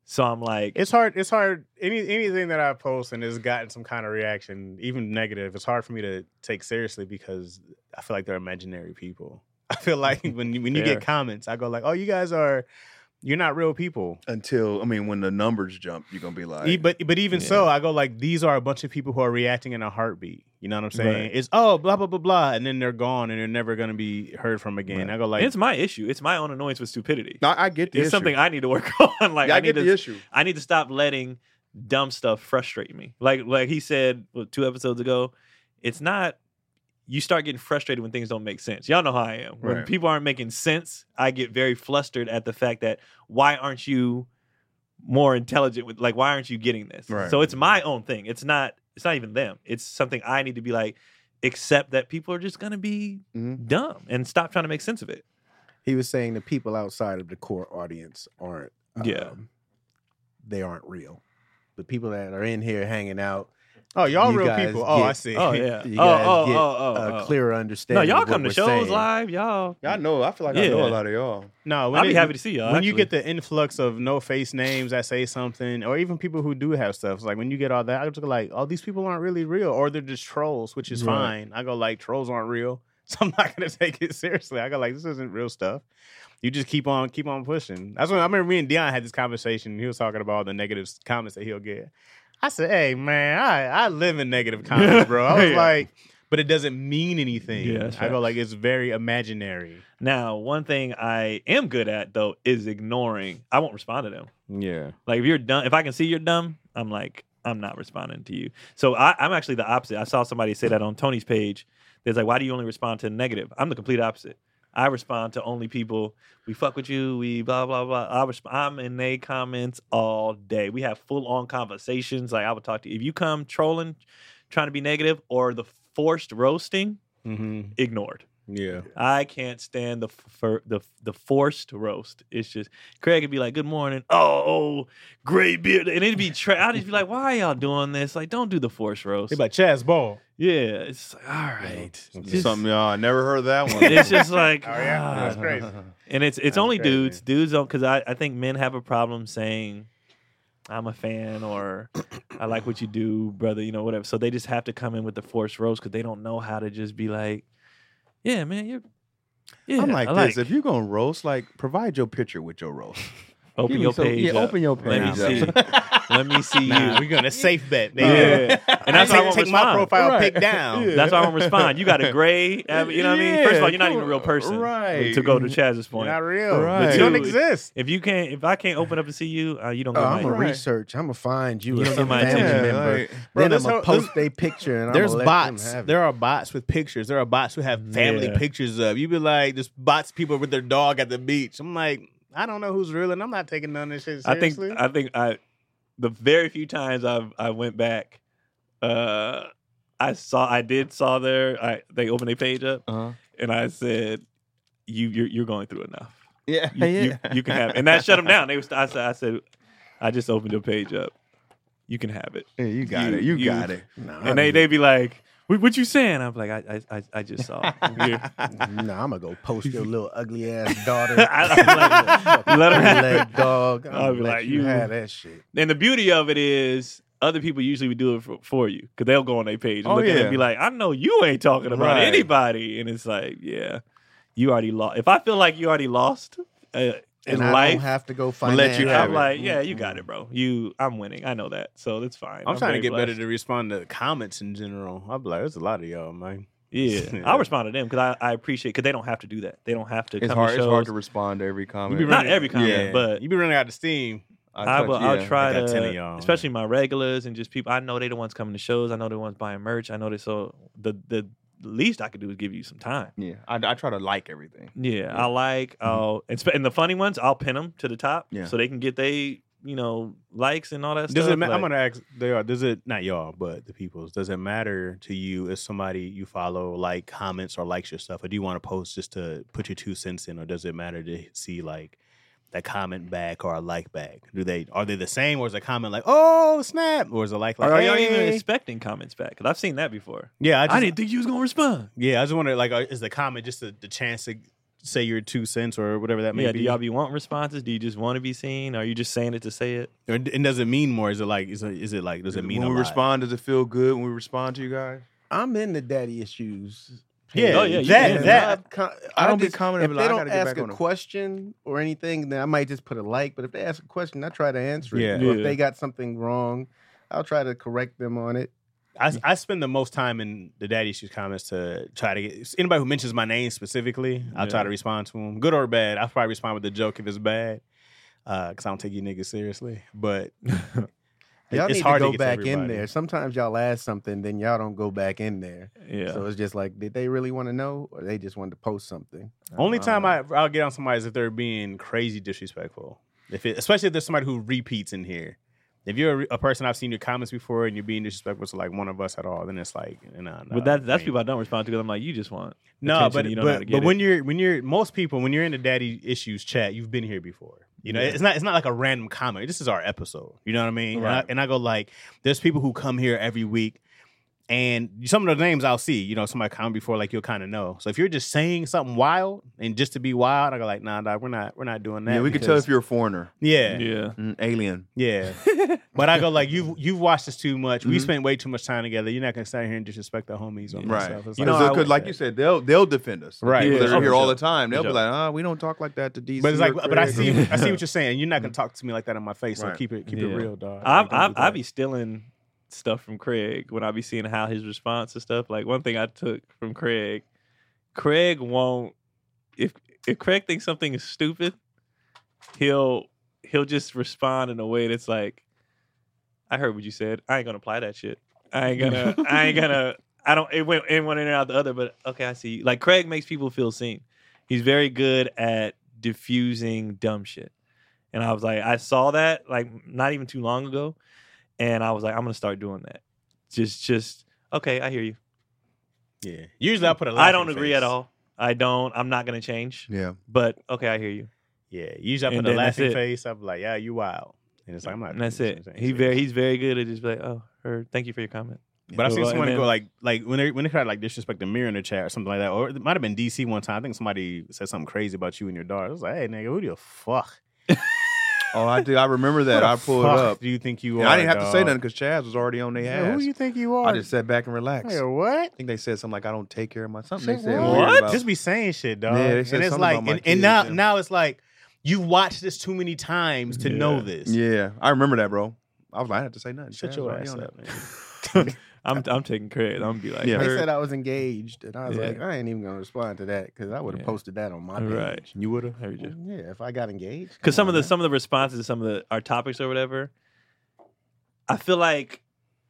B: So I'm like,
D: It's hard. It's hard. Any anything that I post and has gotten some kind of reaction, even negative, it's hard for me to take seriously because I feel like they're imaginary people. I feel like when you, when you
B: Fair.
D: get comments, I go like, "Oh, you guys are, you're not real people."
A: Until I mean, when the numbers jump, you're gonna be like,
D: E- but but even
B: Yeah.
D: so, I go like, these are a bunch of people who are reacting in a heartbeat. You know what I'm saying?
B: Right.
D: It's oh blah blah blah blah, and then they're gone and they're never gonna be heard from again.
B: Right.
D: I go like,
B: it's my issue. It's my own annoyance with stupidity.
A: no, I get the
B: It's
A: issue.
B: something I need to work on. Like
A: yeah, I,
B: I need
A: get
B: to
A: the issue.
B: I need to stop letting dumb stuff frustrate me. Like like he said what, two episodes ago, it's not you start getting frustrated when things don't make sense. Y'all know how I am. When
A: Right.
B: people aren't making sense, I get very flustered at the fact that why aren't you more intelligent with like why aren't you getting this?
A: Right.
B: So it's my own thing. It's not it's not even them. It's something I need to be like accept that people are just gonna be
A: Mhm.
B: dumb and stop trying to make sense of it.
C: He was saying the people outside of the core audience aren't.
B: Yeah.
C: um, they aren't real. The people that are in here hanging out.
D: oh, y'all
C: you
D: real
C: guys
D: people. Oh,
C: get-
D: I see.
B: Oh yeah.
C: You
B: oh,
C: guys
B: oh,
C: get
B: oh, oh,
C: a
B: oh.
C: clearer
B: No,
C: understanding.
B: y'all
C: of
B: come
C: what
B: to shows
C: we're saying.
B: live. Y'all
A: Yeah, I know. I feel like I
B: Yeah.
A: know a lot of y'all.
D: No, when
B: I'd be
D: it-
B: happy to see y'all.
D: when you
B: actually.
D: get the influx of no face names that say something, or even people who do have stuff, it's like when you get all that, I just go like, oh, these people aren't really real, or they're just trolls, which is
B: Right.
D: fine. I go like, trolls aren't real, so I'm not gonna take it seriously. I go like, this isn't real stuff. You just keep on, keep on pushing. That's when I remember me and Dion had this conversation. He was talking about all the negative comments that he'll get. I said, hey man, I I live in negative comments, bro. I was
B: Yeah.
D: like, but it doesn't mean anything.
B: Yeah, that's
D: I go
B: right.
D: like, it's very imaginary.
B: Now, one thing I am good at though is ignoring. I won't respond to them.
D: Yeah.
B: Like if you're dumb, if I can see you're dumb, I'm like I'm not responding to you. So I, I'm actually the opposite. I saw somebody say that on Tony's page. There's like, why do you only respond to negative? I'm the complete opposite. I respond to only people we fuck with you. We blah blah blah. I resp- I'm in they comments all day. We have full on conversations. Like I would talk to you if you come trolling, trying to be negative, or the forced roasting.
D: Mm-hmm.
B: Ignored.
D: Yeah.
B: I can't stand the for the the forced roast. It's just Craig would be like, "Good morning." Oh, gray beard, and it'd be. Tra- I'd just be like, "Why y'all doing this? Like, don't do the forced roast."
D: They like Chaz Ball.
B: Yeah, it's like, all right.
D: Yeah.
B: Just-
A: Something y'all I never heard that one.
B: It's just like,
D: Oh yeah,
B: ah.
D: that's crazy.
B: and it's it's
D: That's
B: only
D: crazy.
B: dudes. Dudes don't because I I think men have a problem saying, "I'm a fan" or "I like what you do, brother." You know, whatever. So they just have to come in with the forced roast because they don't know how to just be like, "Yeah, man, you're." Yeah,
A: I'm like
B: I
A: this. If you're gonna roast, like provide your picture with your roast.
B: Open
A: Give me
B: your
A: some-
B: page.
A: yeah,
B: up.
A: open your
B: Let me
A: page
B: see.
A: up.
B: Let me see
D: Nah,
B: you.
D: we're gonna safe bet. They-
B: Yeah. And that's why I
D: take,
B: won't
D: take my
B: respond.
D: profile
A: Right.
D: pick down.
A: Yeah.
B: That's why I won't respond. You got a gray, av- you know what I mean? First of all, you're not even a real person.
A: Right.
B: To go to Chaz's
D: You're
B: point.
D: not real.
A: Right.
D: You don't
B: Dude,
D: exist.
B: If you can't, if I can't open up and see you, uh, you don't
C: Oh,
B: get
C: I'm
B: my.
C: gonna
A: Right.
C: research. I'm gonna find you,
B: You
C: or
B: don't get
C: some
B: my
C: family
B: attention.
C: member.
A: like-
D: Bro,
C: then
D: this
C: I'm gonna
D: whole-
C: post a picture and
D: There's
C: I'm
D: bots.
C: Have
D: There are bots with pictures. There are bots who have family
B: Yeah.
D: pictures of. You be like, there's bots people with their dog at the beach. I'm like, I don't know who's real, and I'm not taking none of this shit
B: I think.
D: seriously.
B: I think I. The very few times I've I went back, uh, I saw I did saw their I they opened their page up
A: Uh-huh.
B: and I said, you you're, you're going through enough.
A: Yeah,
B: You,
A: yeah.
B: you, you can have it. And that shut them down. They was I said I said I just opened your page up. You can have it.
A: Yeah, you got
B: You-
A: it. You,
B: you-
A: got it.
C: Nah,
B: And they they be like, what, what you saying? I'm like, I I I, I just saw. Yeah.
C: Nah, I'm gonna go post your little ugly ass daughter.
B: I- I'm like, let 'em have it.
C: Leg dog. I'm
B: I'll
C: gonna
B: be
C: let
B: like,
C: you
B: you-
C: have that shit.
B: And the beauty of it is, other people usually would do it for, for you because they'll go on their page and
A: Oh,
B: look at it
A: yeah.
B: and be like, I know you ain't talking about
A: Right.
B: anybody. And it's like, yeah, you already lost. If I feel like you already lost uh, in
C: And I
B: life,
C: don't have to go
A: I'll
C: find
A: let you have
B: I'm
A: it.
B: like, yeah, you got it, bro. You, I'm winning. I know that, so that's fine.
D: I'm, trying to
B: very
D: get better
B: blessed.
D: to respond to comments in general. I'm like, there's a lot of y'all, man.
B: Yeah,
D: Yeah.
B: I'll respond to them because I, I appreciate because they don't have to do that. They don't have to
A: It's
B: come
A: hard.
B: to
A: It's
B: shows.
A: hard to respond to every comment.
D: be
B: Not
D: running-
B: every comment,
A: Yeah.
B: but
D: You be running out of steam.
B: I
A: touch-
B: will. I'll
A: yeah.
B: try
D: I got ten of
B: to,
D: y'all.
B: especially my regulars and just people. I know they the ones coming to shows. I know they the ones buying merch. I know they. So the the least I could do is give you some time.
A: Yeah, I, I try to like everything.
B: Yeah, I like. I'll and, sp- and the funny ones, I'll pin them to the top,
A: Yeah.
B: so they can get they you know likes and all that
D: Does
B: stuff.
D: it? Ma- I'm
B: like-
D: gonna ask. They are. Does it? Not y'all, but the people's. Does it matter to you if somebody you follow like comments or likes your stuff, or do you want to post just to put your two cents in, or does it matter to see like that comment back or a like back? Do they are they the same, or is a comment like oh snap, or is it like like
B: Or are y'all even
D: hey?
B: expecting comments back? Because I've seen that before.
D: Yeah, I,
B: I,
D: just,
B: didn't think you was gonna respond.
D: Yeah, I just wonder like, uh, is the comment just the, the chance to say your two cents or whatever that may
B: Yeah,
D: be?
B: do y'all be want responses? Do you just want to be seen? Or are you just saying it to say it?
D: Or, and does it mean more? Is it like is it, is it like does it mean
A: when
D: a
A: we
D: lot?
A: respond? Does it feel good when we respond to you guys?
C: I'm in the daddy issues.
D: Yeah,
B: Oh, yeah, you
D: that
B: can.
D: that
C: I've con-
A: I don't
C: just-
A: get commented,
C: If
A: but
C: they
A: I
C: don't
A: gotta get
C: ask
A: back
C: a
A: on them.
C: question or anything, then I might just put a like. But if they ask a question, I try to answer it.
D: Yeah.
C: Or
B: Yeah.
C: if they got something wrong, I'll try to correct them on it.
D: I, I spend the most time in the daddy issues comments to try to get anybody who mentions my name specifically. I'll try
B: Yeah.
D: to respond to them, good or bad. I'll probably respond with a joke if it's bad, because I don't take you niggas seriously. But
C: Y'all
D: it's
C: need
D: hard
C: to
D: to
C: go
D: get to
C: back in
D: everybody.
C: there. Sometimes y'all ask something, then y'all don't go back in there.
B: Yeah.
C: So it's just like, did they really want to know, or they just wanted to post something?
D: Only
C: I don't
D: time
C: know.
D: I I'll get on somebody is if they're being crazy disrespectful. If it, especially if there's somebody who repeats in here. If you're a, a person I've seen your comments before and you're being disrespectful to like one of us at all, then it's like, nah, nah,
B: But that, that's
D: I
B: people I don't respond to because I'm like, you just want
D: No,
B: attention
D: but
B: and you don't know how to
D: but,
B: get
D: but when
B: it.
D: you're when you're most people when you're in the daddy issues chat, you've been here before. You know,
B: Yeah.
D: it's not it's not like a random comment. This is our episode. You know what I mean? And, I,
B: Right.
D: and I go like, there's people who come here every week, and some of the names I'll see. You know, somebody comment before, like you'll kind of know. So if you're just saying something wild and just to be wild, I go like, nah, dog, we're not we're not doing that.
A: Yeah, we can tell
D: because-
A: if you're a foreigner,
D: yeah.
B: Yeah.
A: mm, alien.
D: Yeah, but I go like you've you've watched this too much. We
A: Mhm.
D: spent way too much time together. You're not gonna sit here and disrespect the homies on
A: Right.
D: myself. It's
B: You
D: like-
B: know, I
A: Because,
B: would-
A: like you said, they'll they'll defend us. The
D: Right.
A: people
B: Yeah,
A: that are
B: oh,
A: here
B: for
A: all
B: sure.
A: the time, they'll
B: For
A: be
B: sure.
A: like, "Ah, we don't talk like that to D C."
D: But it's like,
A: or
D: but I
A: Craig."
D: see, I see what you're saying. You're not gonna talk to me like that in my face. So
A: Right.
D: keep it, keep
B: Yeah.
D: it real, dog.
B: I
D: Like, don't
B: I
D: do
B: I
D: that.
B: be stealing stuff from Craig when I be seeing how his response to stuff. Like one thing I took from Craig, Craig won't if if Craig thinks something is stupid, he'll he'll just respond in a way that's like, I heard what you said. I ain't gonna apply that shit. I ain't gonna I ain't gonna I don't it went in one and out the other, but okay, I see. Like Craig makes people feel seen. He's very good at diffusing dumb shit. And I was like, I saw that like not even too long ago. And I was like, I'm gonna start doing that. Just, just okay. I hear you.
D: Yeah. Usually I put a.
B: I don't
D: laughing
B: agree
D: face.
B: at all. I don't. I'm not gonna change.
A: Yeah.
B: But okay, I hear you.
D: Yeah. Usually I
B: And
D: put a
B: then that's
D: laughing
B: it.
D: face. I'm like, yeah, you wild. And it's like I'm not.
B: And that's
D: taking
B: it.
D: this
B: He
D: serious.
B: very, he's very good at just be like, oh, heard. Thank you for your comment.
D: But I've seen
B: Well,
D: someone
B: and
D: go
B: then-
D: like, like when they when they try to like disrespect the mirror in the chat or something like that, or it might have been D C one time. I think somebody said something crazy about you and your daughter. I was like, hey, nigga, who the fuck?
A: Oh, I do. I remember that.
D: Who the
A: I pulled
D: fuck
A: it up.
D: Do you think you
A: And
D: are?
A: I didn't have to say
D: dog?
A: nothing because Chaz was already on their
D: Yeah,
A: ass.
D: who you think you are?
A: I just sat back and relaxed.
D: Hey, what?
A: I think they said something like, "I don't take care of my something." They
D: Say
A: said
D: what?
A: weird about-
D: Just be saying shit, dog.
A: Yeah, they said
D: and it's
A: something
D: like,
A: about my
D: and, and
A: kids,
D: now,
A: yeah.
D: now it's like you've watched this too many times to
B: Yeah.
D: know this.
A: Yeah, I remember that, bro. I was like, I didn't have to say nothing.
D: Shut
A: Chaz
D: your
A: was
D: ass
A: already
D: up,
A: on
D: man.
B: I'm, I'm taking credit. I'm gonna be like,
A: Yeah.
C: They
B: heard.
C: said I was engaged, and I was
B: Yeah.
C: like, I ain't even gonna respond to that because I would have
B: Yeah.
C: posted that on my page.
B: Right.
D: You would have.
B: Heard you.
C: Yeah, if I got engaged.
B: Because
C: come
B: some of
C: on,
B: the
C: man.
B: some of the responses to some of the our topics or whatever, I feel like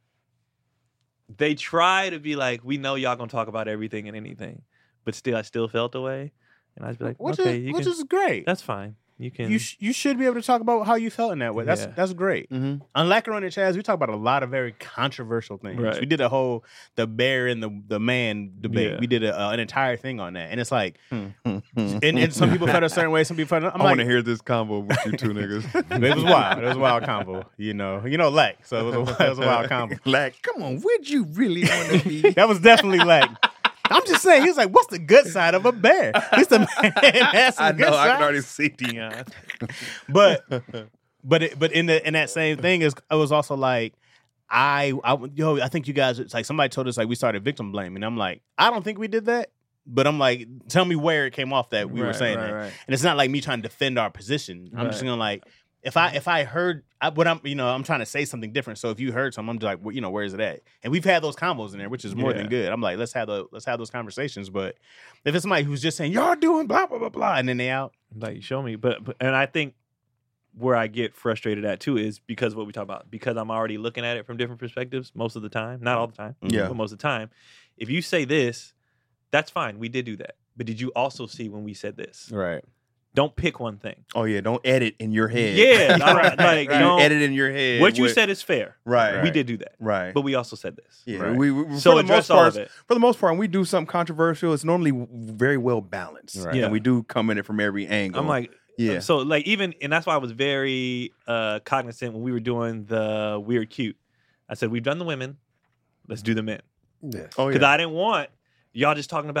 B: they try to be like, we know y'all gonna talk about everything and anything, but still, I still felt the way, and I'd be like,
D: Which
B: okay,
D: is
B: you
D: which
B: can,
D: is great.
B: that's fine. You can.
D: You sh- you should be able to talk about how you felt in that way. That's
B: Yeah.
D: that's great.
A: Mhm.
D: On Lacquer on the Chaz, we talk about a lot of very controversial things.
B: Right.
D: We did a whole the bear and the the man debate.
B: Yeah.
D: We did a, uh, an entire thing on that, and it's like,
A: it.
D: and, and some people felt a certain way, some people felt. I'm
A: I
D: like,
A: want to hear this combo with you two niggas.
D: it was wild. It was a wild combo. You know, you know, Lack. So it was a, it was a wild combo.
A: Like, come on, where'd you really want to be?
D: That was definitely Lack. I'm just saying, he was like, "What's the good side of a bear?" At least the man has some
A: I
D: good
A: know. I can
D: sides.
A: already see Dion.
D: But but it, but in the in that same thing is it was also like I I yo I think you guys it's like somebody told us like we started victim blaming. I'm like I don't think we did that. But I'm like, tell me where it came off that we were
B: Right,
D: saying
B: right,
D: that,
B: right.
D: and it's not like me trying to defend our position. I'm just
B: Right.
D: gonna like if I if I heard I, what I'm you know I'm trying to say something different. So if you heard something, I'm just like well, you know where is it at? And we've had those combos in there, which is more
B: Yeah.
D: than good. I'm like let's have the let's have those conversations. But if it's somebody who's just saying y'all doing blah blah blah blah, and then they out,
B: like show me, but, but and I think where I get frustrated at too is because of what we talk about. Because I'm already looking at it from different perspectives most of the time, not all the time,
A: Yeah.
B: but most of the time. If you say this, that's fine. We did do that, but did you also see when we said this?
D: right?
B: Don't pick one thing.
A: Oh yeah, don't edit in your head.
B: Yeah, I don't-
A: Right,
B: like,
A: right.
B: don't-
A: edit in your head.
B: What you
A: what-
B: said is fair.
A: right,
B: We did do that,
A: right.
B: but we also said this.
A: Yeah,
D: Right.
A: we, we
B: So
A: for the
B: address
A: most
B: all
A: part,
B: of it.
A: for the most part, when we do something controversial, it's normally w- very well balanced,
D: Right.
B: Yeah.
A: and we do come in it from every angle.
B: I'm like,
A: yeah,
B: So like even and that's why I was very uh cognizant when we were doing the weird cute. I said we've done the women, let's do the men
C: Yes.
A: oh
B: because
A: yeah,
B: I didn't want y'all just talking about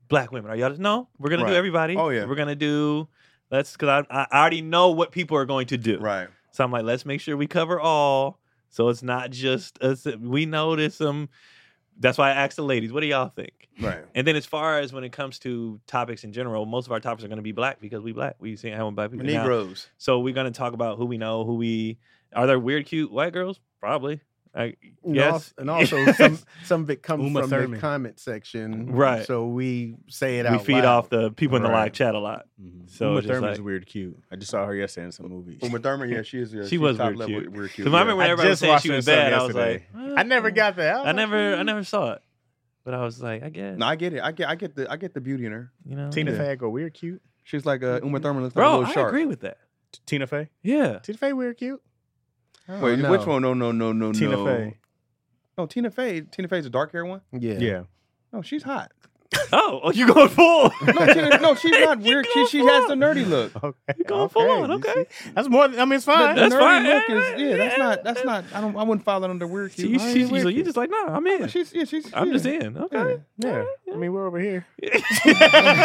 B: black women. Are y'all just, no, we're going to do
A: Right.
B: everybody.
A: Oh, yeah.
B: We're going to do, let's, because I, I already know what people are going to do.
A: Right.
B: So I'm like, let's make sure we cover all. So it's not just us. We know there's some, that's why I asked the ladies, what do y'all think?
A: Right.
B: And then as far as when it comes to topics in general, most of our topics are going to be black because we black. We see how black people. Now,
A: Negroes.
B: so we're going to talk about who we know, who we, are there weird, cute white girls? Probably. I,
C: And
B: yes.
C: als- and also some some of it comes
D: Uma
C: from
D: Thurman.
C: the comment section,
B: Right.
C: So we say it
B: we
C: out
B: feed
C: loud.
B: off the people in the
C: Right.
B: live chat a lot.
D: Mhm.
B: So
D: Uma
B: it's just
D: Thurman's
B: like-
D: weird cute. I just saw her yesterday in some movies.
A: Uma Thurman, yeah, she is. Yeah,
B: She
A: she's
B: was
A: top
B: weird
A: level
B: cute.
A: weird cute.
B: Because I remember when
D: I
B: everybody was
D: just
B: saying
D: watched
B: she
D: her
B: was
D: some
B: bad, I was
D: yesterday.
B: like,
D: I never got that.
B: I
D: was
B: never,
D: like,
B: I never saw it. But I was like, I guess.
A: No, I get it. I get, I get the, I get the beauty in her.
B: You know,
D: Tina
A: Yeah.
D: Fey go weird cute.
A: She's like uh, Uma Thurman looks like a
B: bro,
A: little
B: I
A: shark.
B: agree with that.
D: T- Tina Fey.
B: Yeah,
D: Tina Fey weird cute.
C: I
A: Wait,
C: don't
A: which
C: know.
A: one? No, no, no, no,
D: Tina
A: no.
D: Fey.
A: No, Tina Fey. Tina Fey's a dark hair one.
C: Yeah.
D: Yeah.
A: No, she's hot.
B: Oh, oh, you going full?
A: No, Tina, no, she's not weird. She, she has the nerdy look.
D: Okay.
B: You going full on,
D: you
B: okay.
D: see. That's more. Than, I mean, it's fine.
A: The,
B: That's
A: nerdy
B: fine.
A: look is yeah. That's not. That's not. I don't. I wouldn't file that under weird
B: So
A: cute.
B: you,
A: I ain't
B: she's,
A: weird
B: so you
A: cute.
B: just like, nah, I'm in.
A: She's yeah. She's.
B: I'm
A: yeah.
B: just in. Okay.
D: Yeah. I mean, we're over here.
B: She's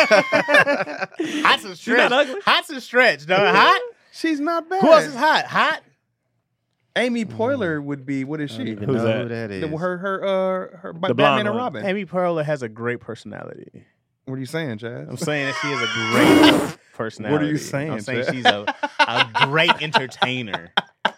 D: Hot's a stretch.
B: not ugly.
D: Hot's a stretch, dog. Hot.
A: She's not bad.
D: Who else is hot? Hot.
A: Amy Poehler would be. What is
C: I don't
A: she?
C: even
B: Who's
C: know
B: that?
C: who that is.
A: The- her her uh her
B: The
A: Batman
B: blonde
A: and
B: one.
A: Robin.
D: Amy Poehler has a great personality.
A: What are you saying, Chaz?
D: I'm saying that she has a great personality.
A: saying,
D: I'm saying
A: Chad?
D: she's a, a great entertainer.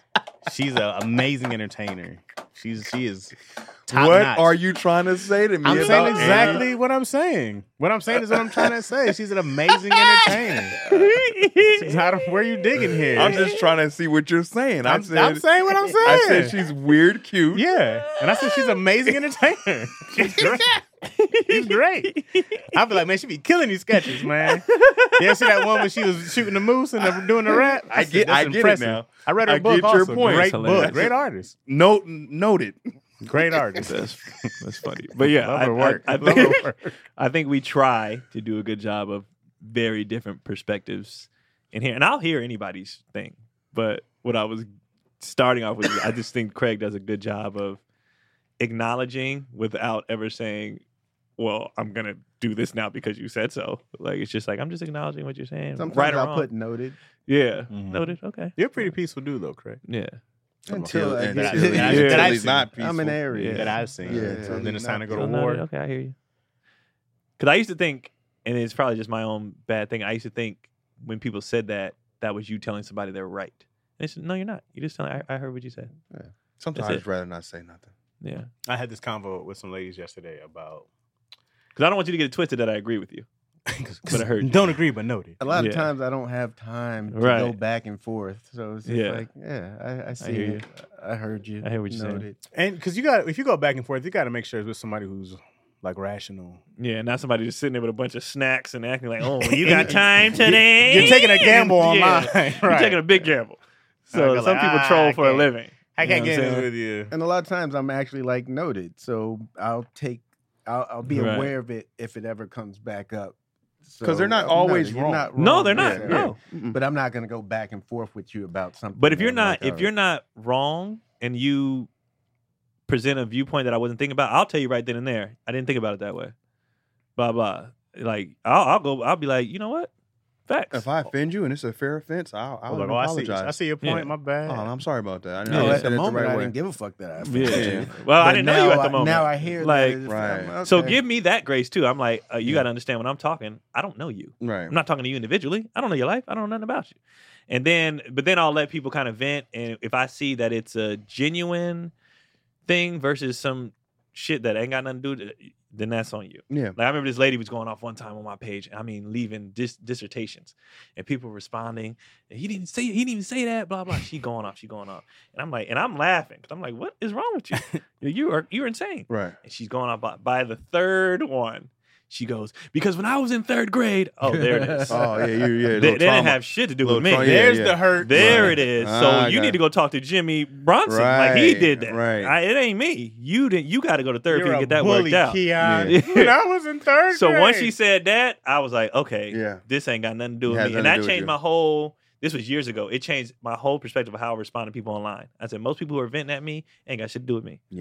D: She's an amazing entertainer. She's she is top
A: What
D: notch.
A: are you trying to say to me?
D: I'm
A: about
D: saying
A: Amy?
D: exactly what I'm saying. What I'm saying is what I'm trying to say. She's an amazing entertainer. She's how, where are you digging here?
A: I'm just trying to see what you're saying. I
D: I'm,
A: said,
D: I'm saying what I'm saying.
A: I said she's weird, cute.
D: Yeah, and I said she's an amazing entertainer. She's great. She's great. I'd be like, man, she be killing these sketches, man. You ever see that one when she was shooting the moose and the, doing the rap?
A: I get-
D: That's
A: I get it
D: impressive.
A: now.
D: I read her
A: I
D: book
A: get your
D: also.
A: point.
D: Great
B: That's
D: book.
B: hilarious.
D: Great artist.
A: Note noted.
D: Great artist.
B: That's, that's funny. But yeah,
D: Love
B: I,
D: her work.
B: I, I,
D: Love
B: think,
D: her work.
B: I think we try to do a good job of very different perspectives in here. And I'll hear anybody's thing. But what I was starting off with, I just think Craig does a good job of acknowledging without ever saying, well, I'm going to do this now because you said so. Like, it's just like, I'm just acknowledging what you're saying.
C: Sometimes
B: right or
C: I'll
B: wrong.
C: put noted
B: yeah.
D: Mhm.
B: Noted. Okay.
D: You're a pretty peaceful dude, though, Craig.
B: Yeah.
C: until I
A: and
C: get
A: until,
D: that- that-
A: until
D: that-
A: he's not peaceful.
C: I'm an Aries.
B: Yeah.
D: That I've seen.
C: Yeah,
D: So
C: so
D: then it's time to go to
B: So noted.
D: war.
B: Okay, I hear you. Because I used to think, and it's probably just my own bad thing, I used to think when people said that, that was you telling somebody they're right. And it's, no, you're not. You just telling, I, I heard what you said.
A: Sometimes
B: That's
A: I'd rather not say nothing.
B: Yeah.
D: I had this convo with some ladies yesterday about.
B: Because I don't want you to get it twisted that I agree with you. But I heard you.
D: Don't agree, but noted.
C: A lot
B: Yeah.
C: of times I don't have time to
B: Right.
C: go back and forth, so it's just
B: Yeah.
C: like, yeah, I, I see
B: hear
C: it. I heard you.
B: I hear what you're saying.
C: Noted.
D: And because you got, if you go back and forth, you got to make sure it's with somebody who's like rational.
B: Yeah, not somebody just sitting there with a bunch of snacks and acting like, oh, you got time today?
D: You're taking a gamble
B: Yeah.
D: online, right?
B: You're taking a big gamble. So
D: I go
B: some
D: like,
B: people
D: ah,
B: troll
D: I
B: for a
D: can't-
B: living.
D: I
B: You
D: can't
B: know what
D: get
B: I'm
D: in
B: saying?
D: with you.
C: And a lot of times I'm actually like noted, so I'll take, I'll, I'll be
B: Right.
C: aware of it if it ever comes back up.
A: 'Cause they're not
C: So,
A: always
C: you're
A: wrong.
C: not
B: No, they're not.
C: necessarily.
B: No.
C: But I'm not going to go back and forth with you about something.
B: But if
C: that
B: you're
C: I'm
B: not,
C: like,
B: if
C: all
B: you're
C: right.
B: not wrong and you present a viewpoint that I wasn't thinking about, I'll tell you right then and there. I didn't think about it that way. Blah blah. Like I'll, I'll go. I'll be like, you know what? Facts.
A: If I offend you and it's a fair offense, I'll,
D: I
A: I'll
D: was like, oh, I see,
A: apologize.
D: I see your point.
B: Yeah.
D: My bad.
A: Oh, I'm sorry about that. I didn't
C: No,
A: know
C: at
A: you said
C: the
A: it
C: moment
A: the right
C: I
A: way.
C: didn't give a fuck that I
B: Yeah.
C: offended you.
B: Well, I
C: But
B: didn't know you
C: now
B: at the
C: I-
B: moment.
C: Now I hear
B: Like,
C: that it's-
A: Right.
C: I'm-
B: So
C: okay.
B: give me that grace too. I'm like, uh, you
C: Yeah.
B: got to understand when I'm talking, I don't know you.
A: Right.
B: I'm not talking to you individually. I don't know your life. I don't know nothing about you. And then, but then I'll let people kind of vent. And if I see that it's a genuine thing versus some shit that ain't got nothing to do, with it, then that's on you.
A: Yeah.
B: Like I remember this lady was going off one time on my page. I mean, leaving dis- dissertations, and people responding. He didn't say. He didn't even say that. Blah blah. She going off. She going off. And I'm like, and I'm laughing because I'm like, what is wrong with you? you are you're insane.
A: Right.
B: And she's going off by, by the third one. She goes, because when I was in third grade, oh, there it is.
A: Oh yeah, you yeah.
B: they, they didn't have shit to do with
A: Little
B: me.
A: trauma, yeah,
D: There's
A: yeah.
D: the hurt.
B: There
A: Right.
B: it is.
A: Ah,
B: So
A: I
B: you
A: got
B: need
A: it.
B: to go talk to Jimmy Bronson. Like he
A: Right,
B: did that.
A: right.
B: I, it ain't me. You didn't. You got to go to therapy
D: You're
B: and
D: a
B: get that
D: bully,
B: worked out.
D: Keon.
B: Yeah.
D: When I was in third
B: So
D: grade.
B: once she said that, I was like, okay,
A: Yeah.
B: this ain't got nothing to do
A: It
B: with
A: has
B: me. And
A: nothing to
B: that
A: do with
B: changed
A: you.
B: my whole. This was years ago. It changed my whole perspective of how I respond to people online. I said most people who are venting at me ain't got shit to do with me.
A: Yeah.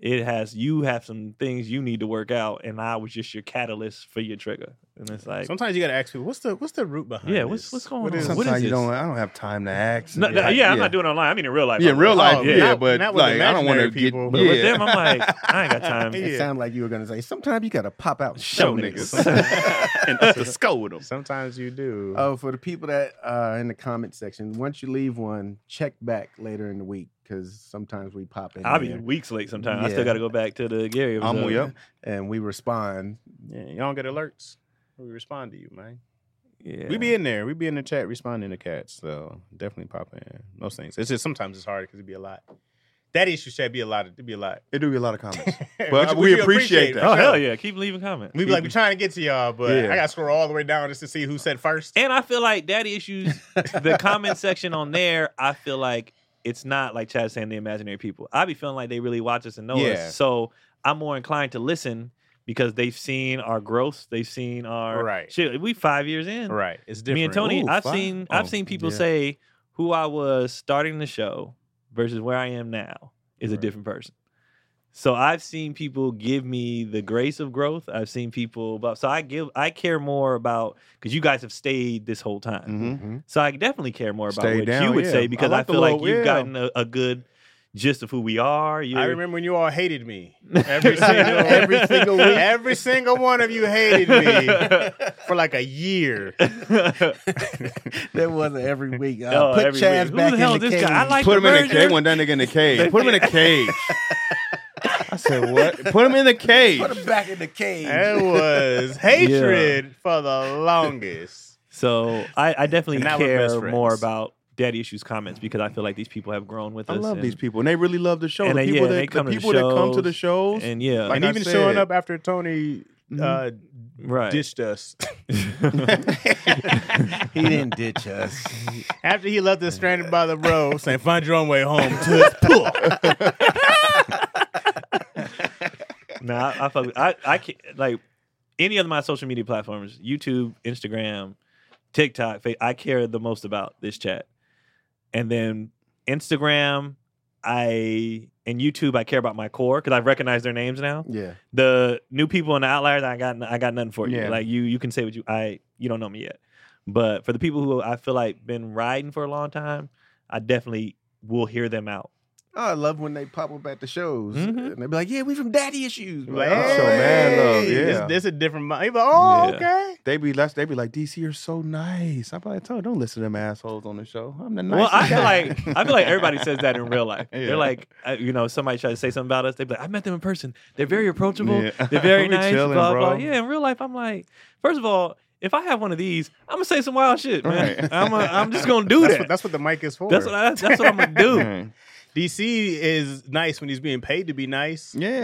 B: it has you have some things you need to work out, and I was just your catalyst for your trigger. And it's like
D: Sometimes you gotta ask people, what's the what's the root behind
B: Yeah,
D: this?
B: what's- what's going
D: What
B: on?
D: is-
B: What
A: Sometimes
B: is
A: you
B: this?
A: don't. I don't have time to ask.
B: no, no, yeah, I'm not doing it online. I mean in real life.
A: Yeah,
B: I
A: in
B: would.
A: real life,
D: Oh,
A: yeah,
D: not-
A: but
D: not with
A: like I don't want to
D: imaginary
A: get.
D: people.
B: But
A: yeah.
B: with them, I'm like, I ain't got time.
C: It
D: Yeah.
C: sounded like you were gonna say sometimes you gotta pop out and
B: Show
C: show
B: niggas.
C: niggas.
A: and up the skull with them.
D: Sometimes you do.
C: Oh, for the people that are in the comment section, once you leave one, check back later in the week because sometimes we pop in
B: I'll be
C: there
B: weeks late sometimes. I
C: Yeah.
B: still got to go back to the Gary episode.
A: I'm yep.
C: and we respond.
D: Yeah, you don't get alerts. We respond to you, man.
B: Yeah.
D: We be in there. We be in the chat responding to cats. So definitely pop in. Those things. It's just sometimes it's hard because it be a lot. That issue should be a lot. It'd be a lot.
A: It do be a lot of comments,
D: Which-
A: but
D: which
A: we
D: you
A: appreciate that.
B: Oh
D: for
B: hell
D: sure.
B: yeah! Keep leaving comments.
D: We be like, we trying to get to y'all, but
A: Yeah.
D: I got to scroll all the way down just to see who said first.
B: And I feel like daddy issues, the comment section on there, I feel like it's not like Chad saying the imaginary people. I be feeling like they really watch us and know
D: Yeah.
B: us. So I'm more inclined to listen because they've seen our growth. They've seen our
D: Right.
B: shit. We five years in.
D: Right. It's different.
B: Me and Tony,
A: Ooh,
B: I've
A: five.
B: seen
A: Oh,
B: I've seen people
C: yeah.
B: say who I was starting the show versus where I am now is a
D: Right.
B: different person. So I've seen people give me the grace of growth. I've seen people, but so I give I care more about because you guys have stayed this whole time.
A: hmm
C: Mm-hmm.
B: So I definitely care more about
A: Stay
B: what
A: down,
B: you would
A: yeah.
B: say because
A: I
B: I,
A: like the
B: feel like
A: little-
B: you've
A: yeah.
B: gotten a, a good gist of who we are. You're,
D: I remember when you all hated me. Every single,
C: Every single week.
D: Every single one of you hated me for like a year.
C: That wasn't every week. Uh,
B: Oh,
C: put
B: every
C: Chaz
B: week. Who
C: back
B: the hell
C: in the
B: is this
C: cage.
B: guy? I like
A: Put
B: the
A: him in a
B: merger.
A: cage. One that nigga in the cage. Put him in a cage. I said what? Put him in the cage.
C: Put him back in the cage.
D: It was hatred for the longest.
B: So I, I definitely
D: And now we're best
B: care
D: friends.
B: more about daddy issues comments because I feel like these people have grown with
A: I
B: us.
A: love
B: and,
A: these people, and they really love the show.
B: and
A: The
B: they-
A: people
B: yeah,
A: that
B: they come
A: the
B: to the
A: people that come to the
B: shows,
A: shows.
B: And yeah,
A: Like
D: and
A: I
D: even
A: said.
D: showing up after Tony uh,
B: right.
D: ditched us.
C: He didn't ditch us.
D: After he left us stranded by the road, saying, find your own way home. To
B: No, I, I, fuck with- I, I can't, like any of my social media platforms, YouTube, Instagram, TikTok, Fa- I care the most about this chat. And then Instagram, I and YouTube, I care about my core because I've recognized their names now.
C: Yeah.
B: The new people and the outliers, I got I got nothing for you.
A: Yeah.
B: Like you, you can say what you I you don't know me yet. But for the people who I feel like been riding for a long time, I definitely will hear them out.
C: Oh, I love when they pop up at the shows
B: Mhm.
C: and they be like, "Yeah, we from Daddy Issues."
D: like,
C: Like,
A: show mad love,
D: hey,
A: yeah.
D: This, this a different mind. He's like, oh,
B: Yeah.
D: okay.
A: They be less. They be like, D C, you're so nice. I'm like, "Tell- don't listen to them assholes on the show. I'm the
B: Well,
A: nicest
B: I feel
A: guy."
B: like I feel like everybody says that in real life.
A: Yeah.
B: They're like, uh, you know, somebody tries to say something about us. They be like, I met them in person. They're very approachable.
A: Yeah.
B: They're very
A: We
B: nice.
A: chilling,
B: blah
A: bro.
B: blah. Yeah, in real life, I'm like, first of all, if I have one of these, I'm gonna say some wild shit, man.
A: Right.
B: I'm a, I'm just gonna do
D: That's
B: that.
D: what, that's what the mic is for.
B: That's what I, that's what I'm gonna do.
A: Mm.
D: D C is nice when he's being paid to be nice.
A: Yeah.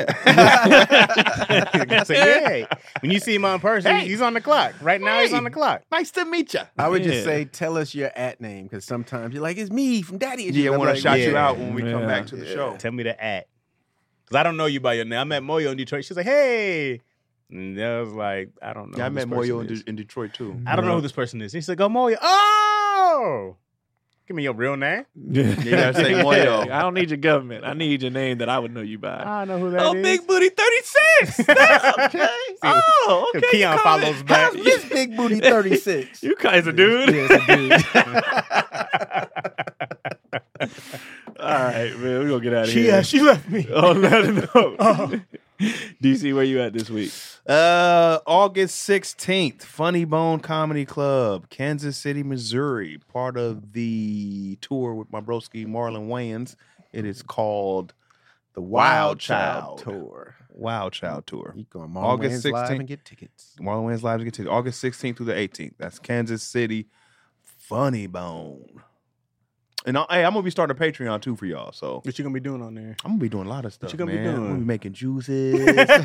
D: So, yeah. When you see him on person,
A: Hey.
D: he's on the clock. Right now, he's
A: Hey.
D: on the clock.
A: Nice to meet you.
C: I would
B: Yeah.
C: just say, "Tell us your at name," because sometimes you're like, "It's me from Daddy Issues."
A: Yeah, I
C: I'm
A: want to
C: like,
A: shout you
C: yeah.
A: out when we come
B: Yeah.
A: back to the
C: Yeah.
A: show.
D: Tell me the at. Because I don't know you by your name. I met Moyo in Detroit. She's like, hey. And I was like, I don't know.
A: Yeah, I
D: who
A: met
D: this person
A: Moyo in,
D: is.
A: De- in Detroit too.
D: I don't know who this person is. He's like, oh, Moyo. Oh! Give me your real name.
B: Yeah,
A: You gotta say Moyo.
B: I don't need your government. I need your name that I would know you by.
D: I don't know who that
B: oh,
D: is.
B: Big Booty thirty-six. That's okay. Oh, okay.
D: Keon
B: you call
D: follows
B: it-
D: back.
C: How's Miss Big Booty thirty-six?
B: You guys a dude.
C: Yeah, it's a dude.
B: All right, man. We're gonna get out of
D: She,
B: here.
D: uh, she left me.
B: Oh, not enough. D C, where you at this week?
A: Uh, August sixteenth, Funny Bone Comedy Club, Kansas City, Missouri. Part of the tour with my broski Marlon Wayans. It is called
C: The
A: Wild Child.
C: Tour.
A: Wild Child Tour.
C: You go on
A: August
C: August Live
A: sixteenth.
C: and get tickets.
A: Marlon Wayans Live to get to August sixteenth through the eighteenth. That's Kansas City, Funny Bone. And I, hey, I'm gonna be starting a Patreon too for y'all. So
D: What you going to be doing on there?
A: I'm gonna be doing a lot of stuff.
D: you gonna be
A: man. I'm
D: doing?
A: gonna be making juices,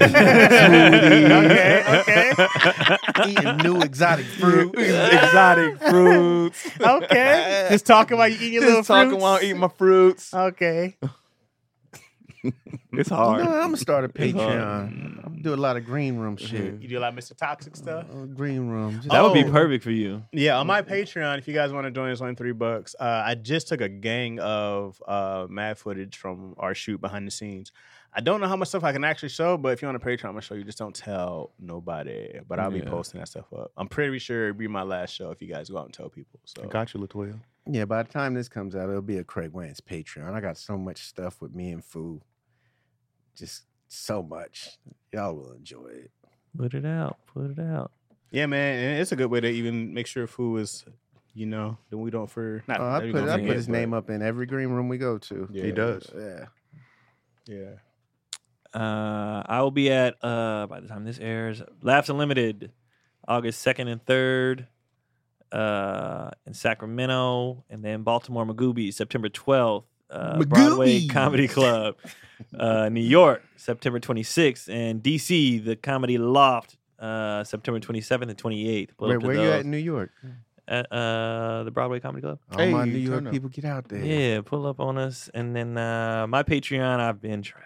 D: Okay, okay.
C: Eating new exotic fruit.
A: exotic fruits.
D: Okay. Just talking about you eating your little
A: Just talking
D: fruits.
A: while I'm eating my fruits.
D: Okay.
B: It's hard.
C: No, I'm gonna start a
B: It's hard.
C: Patreon. I'm do a lot of green room shit.
D: You do a lot of Mister Toxic stuff.
C: Uh, green room. Just-
B: That would be
D: Oh.
B: perfect for you.
D: Yeah, on my Patreon, if you guys want to join, it's only three bucks. Uh, I just took a gang of uh, mad footage from our shoot behind the scenes. I don't know how much stuff I can actually show, but if you're on the Patreon, I'm gonna show you. Just don't tell nobody. But I'll be
B: Yeah.
D: posting that stuff up. I'm pretty sure it'll be my last show if you guys go out and tell people. So
A: I got you, Latoya.
C: Yeah, by the time this comes out, it'll be a Craig Wayne's Patreon. I got so much stuff with me and Fu. Just so much. Y'all will enjoy it.
B: Put it out. Put it out.
D: yeah, man, and it's a good way to even make sure Fu is, you know, that we don't for not.
C: Oh, I
D: that we
C: put
D: don't
C: I
D: forget,
C: put his
D: but-
C: name up in every green room we go to.
D: Yeah.
A: He does.
C: Yeah.
D: Yeah.
B: Uh, I will be at, uh, by the time this airs, Laughs Unlimited, August second and third uh, in Sacramento. And then Baltimore Magoobies, September twelfth. Uh, Broadway
C: Magoobies.
B: Comedy Club, uh, New York, September twenty-sixth. And D C, the Comedy Loft, uh, September twenty-seventh and twenty-eighth. Pull
C: Where,
B: up to
C: where you
B: those.
C: at in New York?
B: At uh, the Broadway Comedy Club.
C: All my
A: Hey,
C: New York
A: turn up.
C: people, get out there.
B: Yeah, pull up on us. And then uh, my Patreon, I've been trash.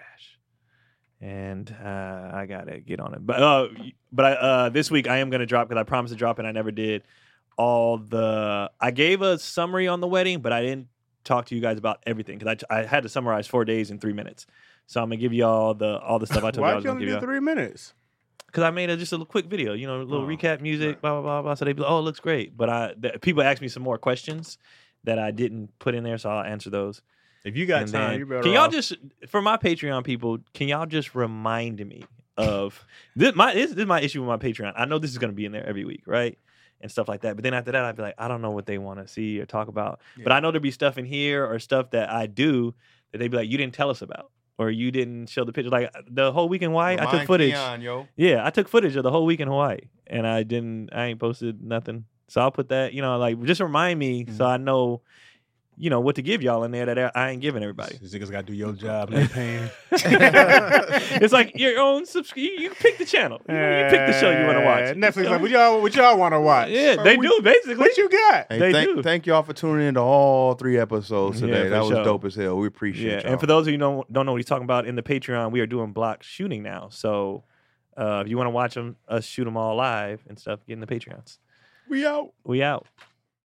B: And uh, I gotta get on it. But uh, but I, uh, this week I am gonna drop, because I promised to drop and I never did. All the I gave a summary on the wedding, but I didn't talk to you guys about everything, because I, I had to summarize four days in three minutes. So I'm gonna give you all the all the stuff I told you I
D: Why'd
B: was
D: you
B: gonna
D: only
B: give
D: do
B: you.
D: three minutes?
B: Because I made a, just a little quick video, you know, a little
D: Oh,
B: recap music,
D: right.
B: blah blah blah blah. So they be like, "Oh, it looks great," but I the, people asked me some more questions that I didn't put in there, so I'll answer those.
D: If you got
B: And
D: time,
B: then-
D: you better.
B: can y'all
D: off.
B: just, for my Patreon people, can y'all just remind me of this? My this, this is my issue with my Patreon. I know this is going to be in there every week, right, and stuff like that. But then after that, I'd be like, I don't know what they want to see or talk about. But I know there'd be stuff in here or stuff that I do that they'd be like, you didn't tell us about, or you didn't show the picture. Like the whole week in Hawaii, I took
A: Remind
B: footage.
A: Keon, yo.
B: Yeah, I took footage of the whole week in Hawaii, and I didn't. I ain't posted nothing. So I'll put that. You know, like just remind me
A: Mm-hmm.
B: so I know, you know, what to give y'all in there that I ain't giving everybody.
D: These niggas got to do your job. and they paying.
B: It's like your own subscription. You, you pick the channel. You, know, you pick the show you want to watch.
D: Uh, Netflix, like, what y'all, what y'all want to watch?
B: Yeah, they do basically.
D: What you got?
A: Hey,
B: They
A: thank,
B: do.
A: thank y'all for tuning in to all three episodes
B: Yeah,
A: today.
B: for
A: that was
B: sure.
A: dope as hell. We appreciate
B: Yeah,
A: y'all.
B: and for those of you who don't, don't know what he's talking about, in the Patreon, we are doing block shooting now. So uh, if you want to watch them, us shoot them all live and stuff, get in the Patreons.
A: we out.
B: We out.